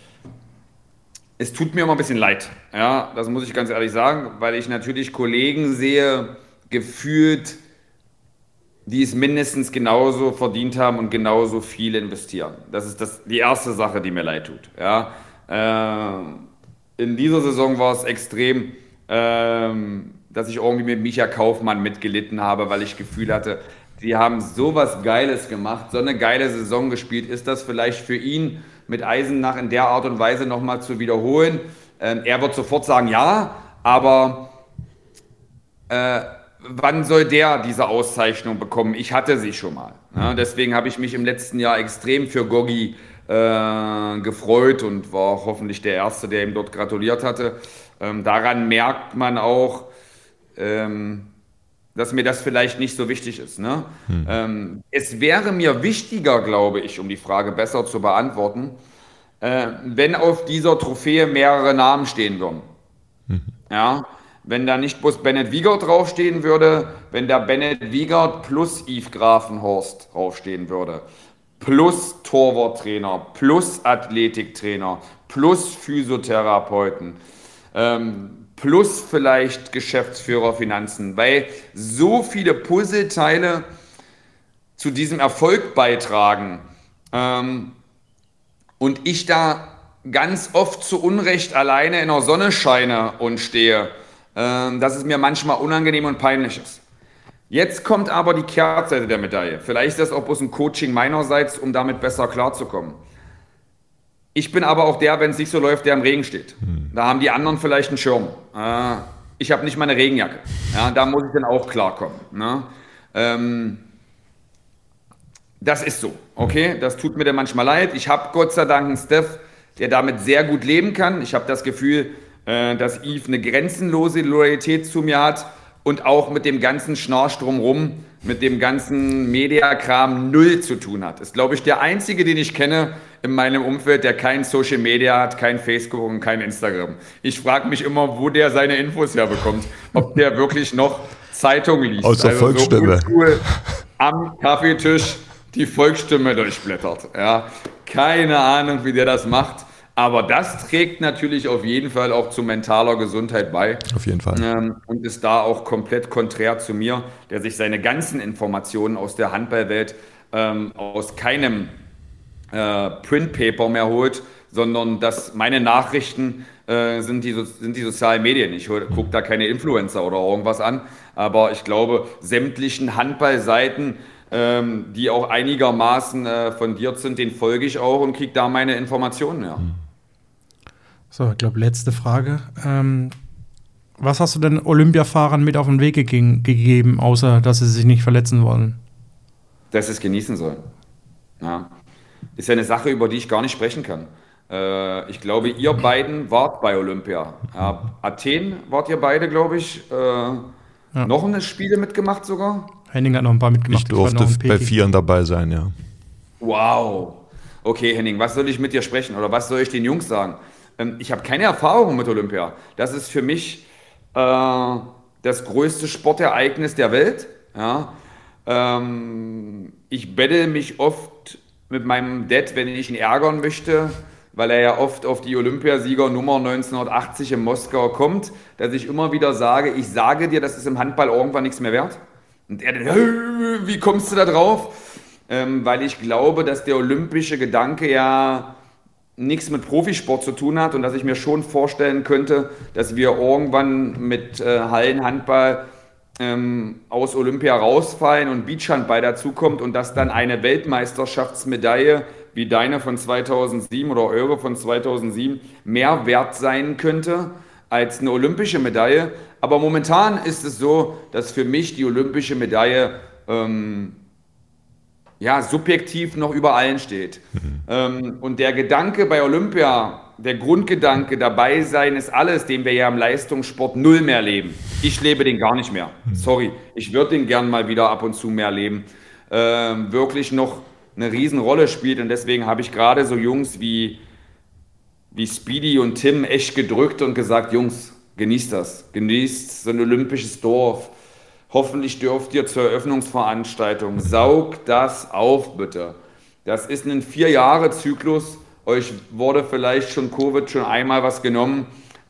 es tut mir immer ein bisschen leid, ja, das muss ich ganz ehrlich sagen, weil ich natürlich Kollegen sehe, gefühlt, die es mindestens genauso verdient haben und genauso viel investieren. Das ist das, die erste Sache, die mir leid tut, ja. Äh, in dieser Saison war es extrem, ähm, dass ich irgendwie mit Micha Kaufmann mitgelitten habe, weil ich das Gefühl hatte, die haben sowas Geiles gemacht, so eine geile Saison gespielt. Ist das vielleicht für ihn mit Eisenach in der Art und Weise nochmal zu wiederholen? Ähm, er wird sofort sagen, ja, aber äh, wann soll der diese Auszeichnung bekommen? Ich hatte sie schon mal. Ja, deswegen habe ich mich im letzten Jahr extrem für Gogi äh, gefreut und war hoffentlich der Erste, der ihm dort gratuliert hatte. Ähm, daran merkt man auch, ähm, dass mir das vielleicht nicht so wichtig ist. Ne? Hm. Ähm, es wäre mir wichtiger, glaube ich, um die Frage besser zu beantworten, äh, wenn auf dieser Trophäe mehrere Namen stehen würden. Hm. Ja? Wenn da nicht bloß Bennett Wiegert draufstehen würde, wenn da Bennett Wiegert plus Yves Grafenhorst draufstehen würde, plus Torwarttrainer, plus Athletiktrainer, plus Physiotherapeuten, ähm, plus vielleicht Geschäftsführer Finanzen, weil so viele Puzzleteile zu diesem Erfolg beitragen ähm, und ich da ganz oft zu Unrecht alleine in der Sonne scheine und stehe, äh, dass es mir manchmal unangenehm und peinlich ist. Jetzt kommt aber die Kehrseite der Medaille. Vielleicht ist das auch bloß ein Coaching meinerseits, um damit besser klarzukommen. Ich bin aber auch der, wenn es nicht so läuft, der im Regen steht. Hm. Da haben die anderen vielleicht einen Schirm. Äh, ich habe nicht mal eine Regenjacke. Ja, da muss ich dann auch klarkommen. Ne? Ähm, das ist so, okay? Das tut mir dann manchmal leid. Ich habe Gott sei Dank einen Steph, der damit sehr gut leben kann. Ich habe das Gefühl, äh, dass Yves eine grenzenlose Loyalität zu mir hat und auch mit dem ganzen Schnarch drumherum, mit dem ganzen Mediakram null zu tun hat. Ist, glaube ich, der Einzige, den ich kenne in meinem Umfeld, der kein Social Media hat, kein Facebook und kein Instagram. Ich frage mich immer, wo der seine Infos herbekommt. Ob der wirklich noch Zeitung liest. Aus der also Volksstimme. So cool am Kaffeetisch die Volksstimme durchblättert. Ja, keine Ahnung, wie der das macht. Aber das trägt natürlich auf jeden Fall auch zu mentaler Gesundheit bei. Auf jeden Fall. Ähm, und ist da auch komplett konträr zu mir, der sich seine ganzen Informationen aus der Handballwelt ähm, aus keinem äh, Printpaper mehr holt, sondern dass meine Nachrichten äh, sind, die, sind die sozialen Medien. Ich gucke da keine Influencer oder irgendwas an, aber ich glaube, sämtlichen Handballseiten, ähm, die auch einigermaßen äh, fundiert sind, den folge ich auch und kriege da meine Informationen. Ja. So, ich glaube, letzte Frage. Ähm, was hast du denn Olympiafahrern mit auf den Weg ge- gegeben, außer dass sie sich nicht verletzen wollen? Dass sie es genießen sollen. Ja. Ist ja eine Sache, über die ich gar nicht sprechen kann. Äh, ich glaube, ihr beiden wart bei Olympia. Ja, Athen wart ihr beide, glaube ich. Äh, ja. Noch eine Spiele mitgemacht sogar? Henning hat noch ein paar mitgemacht. Ich durfte ich bei Vieren dabei sein, ja. Wow. Okay, Henning, was soll ich mit dir sprechen oder was soll ich den Jungs sagen? Ich habe keine Erfahrung mit Olympia. Das ist für mich äh, das größte Sportereignis der Welt. Ja? Ähm, ich bettel mich oft mit meinem Dad, wenn ich ihn ärgern möchte, weil er ja oft auf die Olympiasieger-Nummer neunzehnhundertachtzig in Moskau kommt, dass ich immer wieder sage, ich sage dir, das ist im Handball irgendwann nichts mehr wert. Und er dann, wie kommst du da drauf? Ähm, weil ich glaube, dass der olympische Gedanke ja nichts mit Profisport zu tun hat und dass ich mir schon vorstellen könnte, dass wir irgendwann mit äh, Hallenhandball ähm, aus Olympia rausfallen und Beachhandball dazukommt und dass dann eine Weltmeisterschaftsmedaille wie deine von zweitausendsieben oder eure von zweitausendsieben mehr wert sein könnte als eine olympische Medaille. Aber momentan ist es so, dass für mich die olympische Medaille ähm, ja, subjektiv noch über allen steht. Mhm. Ähm, und der Gedanke bei Olympia, der Grundgedanke, dabei sein ist alles, den wir ja im Leistungssport null mehr leben. Ich lebe den gar nicht mehr. Mhm. Sorry, ich würde den gern mal wieder ab und zu mehr leben. Ähm, wirklich noch eine Riesenrolle spielt und deswegen habe ich gerade so Jungs wie, wie Speedy und Tim echt gedrückt und gesagt, Jungs, genießt das, genießt so ein olympisches Dorf. Hoffentlich dürft ihr zur Eröffnungsveranstaltung. Saugt das auf, bitte. Das ist ein Vier-Jahre-Zyklus. Euch wurde vielleicht schon Covid schon einmal was genommen.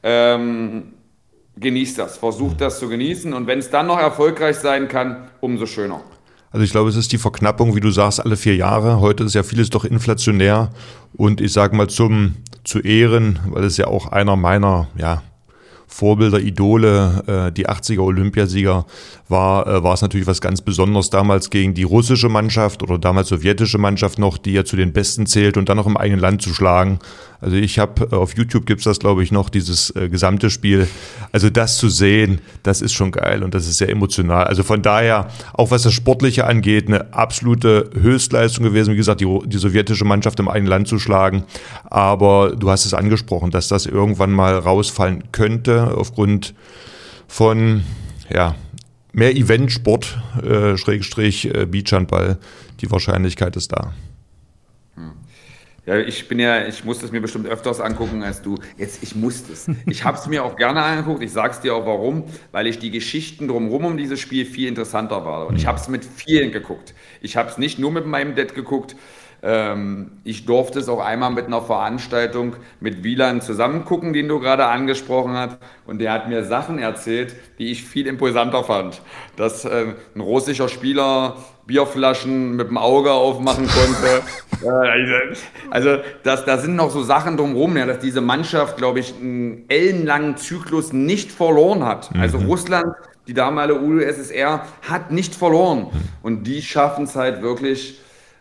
Ähm, genießt das, versucht das zu genießen. Und wenn es dann noch erfolgreich sein kann, umso schöner. Also ich glaube, es ist die Verknappung, wie du sagst, alle vier Jahre. Heute ist ja vieles doch inflationär. Und ich sage mal zum zu Ehren, weil es ja auch einer meiner, ja, Vorbilder, Idole, äh, die achtziger Olympiasieger, war, äh, war es natürlich was ganz Besonderes damals gegen die russische Mannschaft oder damals sowjetische Mannschaft noch, die ja zu den Besten zählt und dann noch im eigenen Land zu schlagen. Also ich habe, äh, auf YouTube gibt's das, glaube ich, noch, dieses äh, gesamte Spiel. Also das zu sehen, das ist schon geil und das ist sehr emotional. Also von daher, auch was das Sportliche angeht, eine absolute Höchstleistung gewesen, wie gesagt, die, die sowjetische Mannschaft im eigenen Land zu schlagen. Aber du hast es angesprochen, dass das irgendwann mal rausfallen könnte, aufgrund von ja, mehr Eventsport, äh, Schrägstrich äh, Beachhandball. Die Wahrscheinlichkeit ist da. Ja, ich bin ja, ich muss es mir bestimmt öfters angucken als du. Jetzt, ich muss es. Ich habe es mir auch gerne angeguckt. Ich sag's dir auch warum, weil ich die Geschichten drumherum um dieses Spiel viel interessanter war. Und ich habe es mit vielen geguckt. Ich habe es nicht nur mit meinem Dad geguckt. Ähm, ich durfte es auch einmal mit einer Veranstaltung mit Wieland zusammen gucken, den du gerade angesprochen hast. Und der hat mir Sachen erzählt, die ich viel imposanter fand. Dass äh, ein russischer Spieler Bierflaschen mit dem Auge aufmachen konnte. Also das, da sind noch so Sachen drumherum, ja, dass diese Mannschaft, glaube ich, einen ellenlangen Zyklus nicht verloren hat. Also Mhm. Russland, die damalige U d S S R, hat nicht verloren. Und die schaffen es halt wirklich,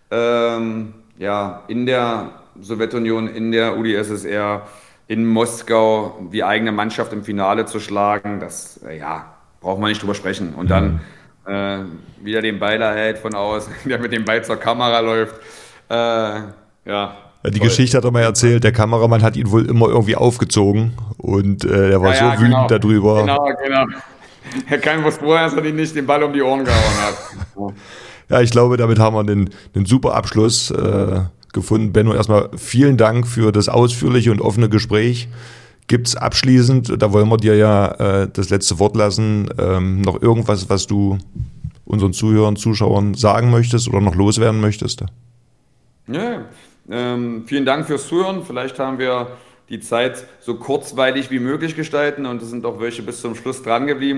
ähm, ja, in der Sowjetunion, in der U d S S R, in Moskau die eigene Mannschaft im Finale zu schlagen. Das, äh, ja, braucht man nicht drüber sprechen. Und dann äh, wieder den Ball da hält von aus, der mit dem Ball zur Kamera läuft. Äh, ja. Die toll. Geschichte hat er mal erzählt, der Kameramann hat ihn wohl immer irgendwie aufgezogen und äh, der war Ja, ja, so wütend genau. darüber. Genau, genau. Er kann was vorher, dass er ihn nicht den Ball um die Ohren gehauen hat. Ja, ich glaube, damit haben wir einen, einen super Abschluss äh, gefunden. Benno, erstmal vielen Dank für das ausführliche und offene Gespräch. Gibt's abschließend, da wollen wir dir ja äh, das letzte Wort lassen, ähm, noch irgendwas, was du unseren Zuhörern, Zuschauern sagen möchtest oder noch loswerden möchtest? Ja, ähm, vielen Dank fürs Zuhören. Vielleicht haben wir die Zeit so kurzweilig wie möglich gestalten und es sind auch welche bis zum Schluss dran geblieben.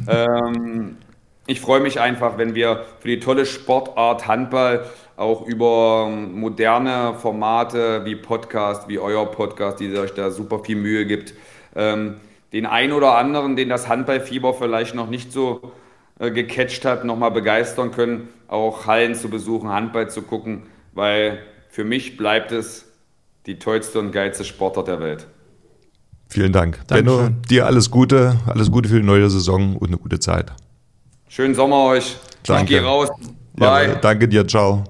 ähm, ich freue mich einfach, wenn wir für die tolle Sportart Handball auch über moderne Formate wie Podcast, wie euer Podcast, die euch da super viel Mühe gibt, ähm, den einen oder anderen, den das Handballfieber vielleicht noch nicht so äh, gecatcht hat, nochmal begeistern können, auch Hallen zu besuchen, Handball zu gucken, weil für mich bleibt es die tollste und geilste Sportart der Welt. Vielen Dank. Dankeschön. Benno, dir alles Gute, alles Gute für die neue Saison und eine gute Zeit. Schönen Sommer euch. Danke. Ich gehe raus. Ja, Bye. danke dir, ciao.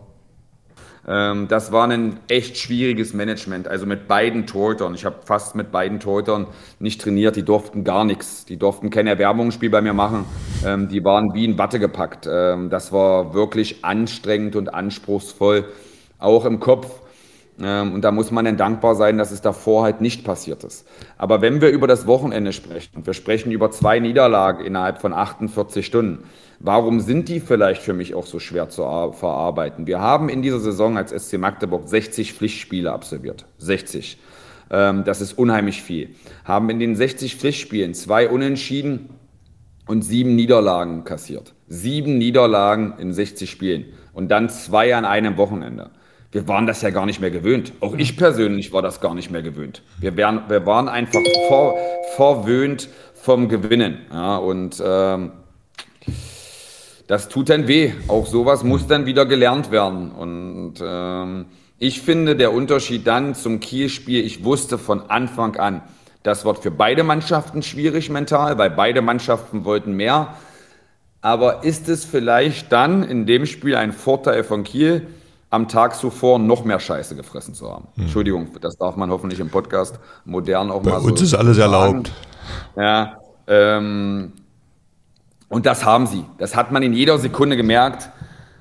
Ähm, das war ein echt schwieriges Management, also mit beiden Torhütern. Ich habe fast mit beiden Torhütern nicht trainiert, die durften gar nichts. Die durften kein Erwerbungsspiel bei mir machen. Ähm, die waren wie in Watte gepackt. Ähm, das war wirklich anstrengend und anspruchsvoll, auch im Kopf. Ähm, und da muss man dann dankbar sein, dass es davor halt nicht passiert ist. Aber wenn wir über das Wochenende sprechen, und wir sprechen über zwei Niederlagen innerhalb von achtundvierzig Stunden, warum sind die vielleicht für mich auch so schwer zu verarbeiten? Wir haben in dieser Saison als S C Magdeburg sechzig Pflichtspiele absolviert. sechzig. Ähm, das ist unheimlich viel. Haben in den sechzig Pflichtspielen zwei Unentschieden und sieben Niederlagen kassiert. Sieben Niederlagen in sechzig Spielen und dann zwei an einem Wochenende. Wir waren das ja gar nicht mehr gewöhnt. Auch ich persönlich war das gar nicht mehr gewöhnt. Wir, wären, wir waren einfach vor, verwöhnt vom Gewinnen. Ja, und ähm, das tut dann weh. Auch sowas muss dann wieder gelernt werden. Und ähm, ich finde, der Unterschied dann zum Kiel-Spiel, ich wusste von Anfang an, das wird für beide Mannschaften schwierig mental, weil beide Mannschaften wollten mehr. Aber ist es vielleicht dann in dem Spiel ein Vorteil von Kiel, am Tag zuvor noch mehr Scheiße gefressen zu haben? Hm. Entschuldigung, das darf man hoffentlich im Podcast modern auch Bei mal so. Bei uns ist alles erlaubt. Ja, ähm, und das haben sie. Das hat man in jeder Sekunde gemerkt,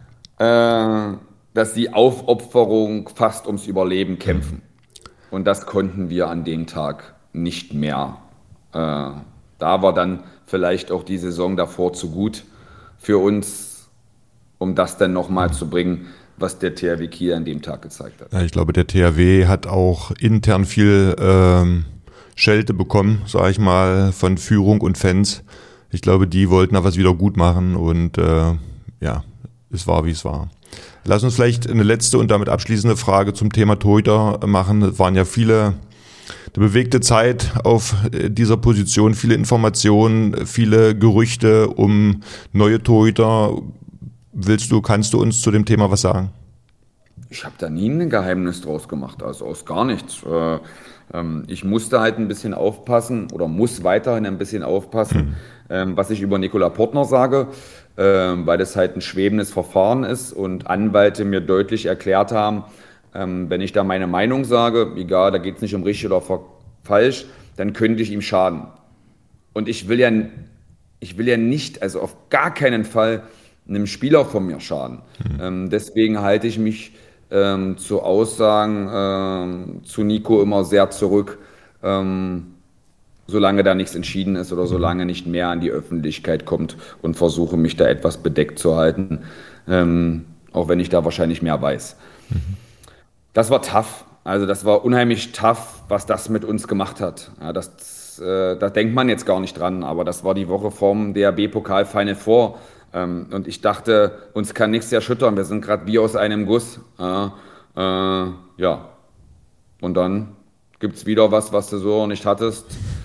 äh, dass sie Aufopferung fast ums Überleben kämpfen. Und das konnten wir an dem Tag nicht mehr. Äh, da war dann vielleicht auch die Saison davor zu gut für uns, um das dann nochmal zu bringen, was der T H W Kiel an dem Tag gezeigt hat. Ja, ich glaube, der T H W hat auch intern viel ähm, Schelte bekommen, sage ich mal, von Führung und Fans. Ich glaube, die wollten da was wieder gut machen und äh, ja, es war, wie es war. Lass uns vielleicht eine letzte und damit abschließende Frage zum Thema Torhüter machen. Es waren ja viele, eine bewegte Zeit auf dieser Position, viele Informationen, viele Gerüchte um neue Torhüter. Willst du, kannst du uns zu dem Thema was sagen? Ich habe da nie ein Geheimnis draus gemacht, also aus gar nichts. Äh, ähm, ich musste halt ein bisschen aufpassen oder muss weiterhin ein bisschen aufpassen, hm. ähm, was ich über Nikola Portner sage, äh, weil das halt ein schwebendes Verfahren ist und Anwälte mir deutlich erklärt haben, ähm, wenn ich da meine Meinung sage, egal, da geht es nicht um richtig oder falsch, dann könnte ich ihm schaden. Und ich will ja, ich will ja nicht, also auf gar keinen Fall einem Spieler von mir schaden. Mhm. Ähm, deswegen halte ich mich ähm, zu Aussagen ähm, zu Nico immer sehr zurück, ähm, solange da nichts entschieden ist oder solange nicht mehr an die Öffentlichkeit kommt und versuche mich da etwas bedeckt zu halten, ähm, auch wenn ich da wahrscheinlich mehr weiß. Mhm. Das war tough. Also das war unheimlich tough, was das mit uns gemacht hat. Ja, das, äh, da denkt man jetzt gar nicht dran, aber das war die Woche vorm D H B-Pokal Final Four. Ähm, und ich dachte, uns kann nichts erschüttern. Wir sind gerade wie aus einem Guss. Äh, äh, ja. Und dann gibt es wieder was, was du so nicht hattest.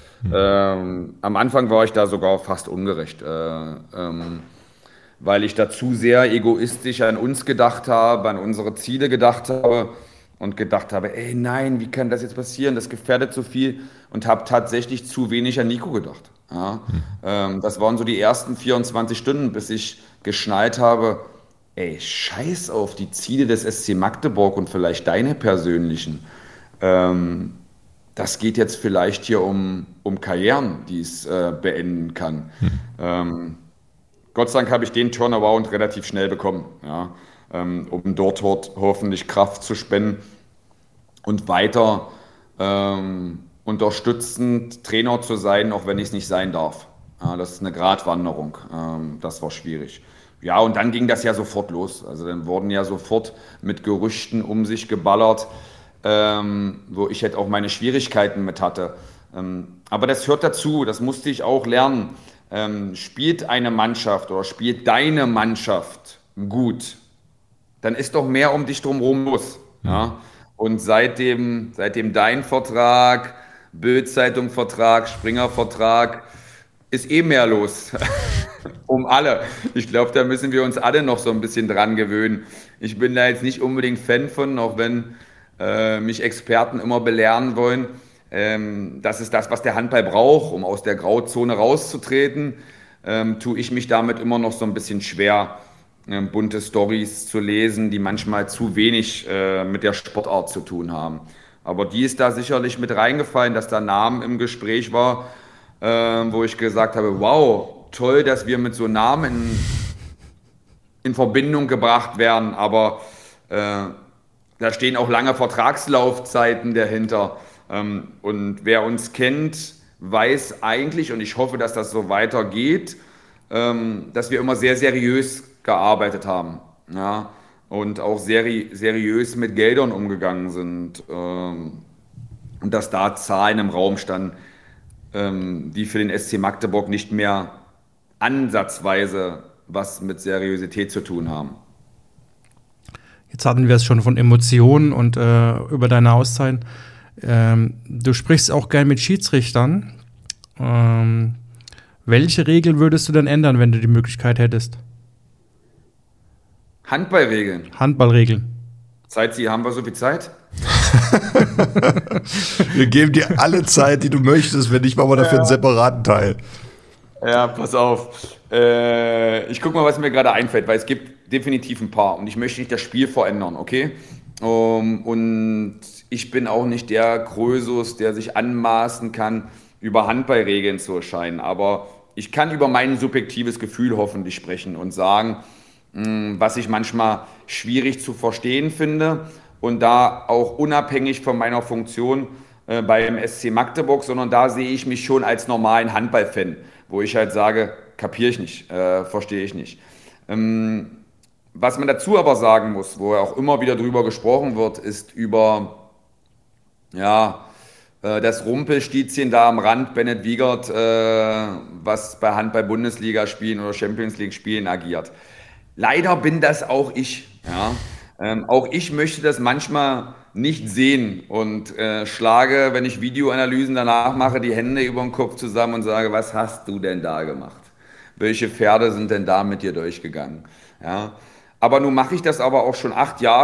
Ähm, am Anfang war ich da sogar fast ungerecht, äh, ähm, weil ich da zu sehr egoistisch an uns gedacht habe, an unsere Ziele gedacht habe und gedacht habe, ey nein, wie kann das jetzt passieren? Das gefährdet so viel und habe tatsächlich zu wenig an Nico gedacht. Ja? Ähm, das waren so die ersten vierundzwanzig Stunden, bis ich geschnallt habe, ey, scheiß auf die Ziele des S C Magdeburg und vielleicht deine persönlichen. Ähm, das geht jetzt vielleicht hier um, um Karrieren, die es äh, beenden kann. Hm. Ähm, Gott sei Dank habe ich den Turnaround relativ schnell bekommen, ja, ähm, um dort, dort hoffentlich Kraft zu spenden und weiter ähm, unterstützend Trainer zu sein, auch wenn ich es nicht sein darf. Ja, das ist eine Gratwanderung. Ähm, das war schwierig. Ja, und dann ging das ja sofort los. Also dann wurden ja sofort mit Gerüchten um sich geballert, Ähm, wo ich halt auch meine Schwierigkeiten mit hatte. Ähm, aber das hört dazu, das musste ich auch lernen. Ähm, spielt eine Mannschaft oder spielt deine Mannschaft gut, dann ist doch mehr um dich drumherum los. Mhm. Ja? Und seitdem, seitdem dein Vertrag, Bild-Zeitung-Vertrag, Springer-Vertrag, ist eh mehr los. Um alle. Ich glaube, da müssen wir uns alle noch so ein bisschen dran gewöhnen. Ich bin da jetzt nicht unbedingt Fan von, auch wenn Äh, mich Experten immer belehren wollen. Ähm, das ist das, was der Handball braucht, um aus der Grauzone rauszutreten. Ähm, tue ich mich damit immer noch so ein bisschen schwer, äh, bunte Storys zu lesen, die manchmal zu wenig äh, mit der Sportart zu tun haben. Aber die ist da sicherlich mit reingefallen, dass da Namen im Gespräch war, äh, wo ich gesagt habe, wow, toll, dass wir mit so Namen in, in Verbindung gebracht werden, aber äh, da stehen auch lange Vertragslaufzeiten dahinter. Und wer uns kennt, weiß eigentlich, und ich hoffe, dass das so weitergeht, dass wir immer sehr seriös gearbeitet haben. Ja? Und auch seri- seriös mit Geldern umgegangen sind. Und dass da Zahlen im Raum standen, die für den S C Magdeburg nicht mehr ansatzweise was mit Seriosität zu tun haben. Jetzt hatten wir es schon von Emotionen und äh, über deine Auszeiten. Ähm, du sprichst auch gern mit Schiedsrichtern. Ähm, welche Regeln würdest du denn ändern, wenn du die Möglichkeit hättest? Handballregeln. Handballregeln. Zeit, Sie haben wir so viel Zeit? Wir geben dir alle Zeit, die du möchtest, wenn nicht, machen wir dafür einen separaten Teil. Ja, pass auf. Äh, ich gucke mal, was mir gerade einfällt, weil es gibt definitiv ein paar und ich möchte nicht das Spiel verändern, okay? Um, und ich bin auch nicht der Krösus, der sich anmaßen kann, über Handballregeln zu erscheinen, aber ich kann über mein subjektives Gefühl hoffentlich sprechen und sagen, mh, was ich manchmal schwierig zu verstehen finde und da auch unabhängig von meiner Funktion äh, beim S C Magdeburg, sondern da sehe ich mich schon als normalen Handballfan, wo ich halt sage, kapiere ich nicht, äh, verstehe ich nicht. Ähm, was man dazu aber sagen muss, wo auch immer wieder drüber gesprochen wird, ist über ja, äh, das Rumpelstiezchen da am Rand, Bennett Wiegert, äh, was bei Handball-Bundesliga-Spielen oder Champions-League-Spielen agiert. Leider bin das auch ich. Ja? Ähm, auch ich möchte das manchmal nicht sehen und äh, schlage, wenn ich Videoanalysen danach mache, die Hände über den Kopf zusammen und sage, was hast du denn da gemacht? Welche Pferde sind denn da mit dir durchgegangen? Ja? Aber nun mache ich das aber auch schon acht Jahre.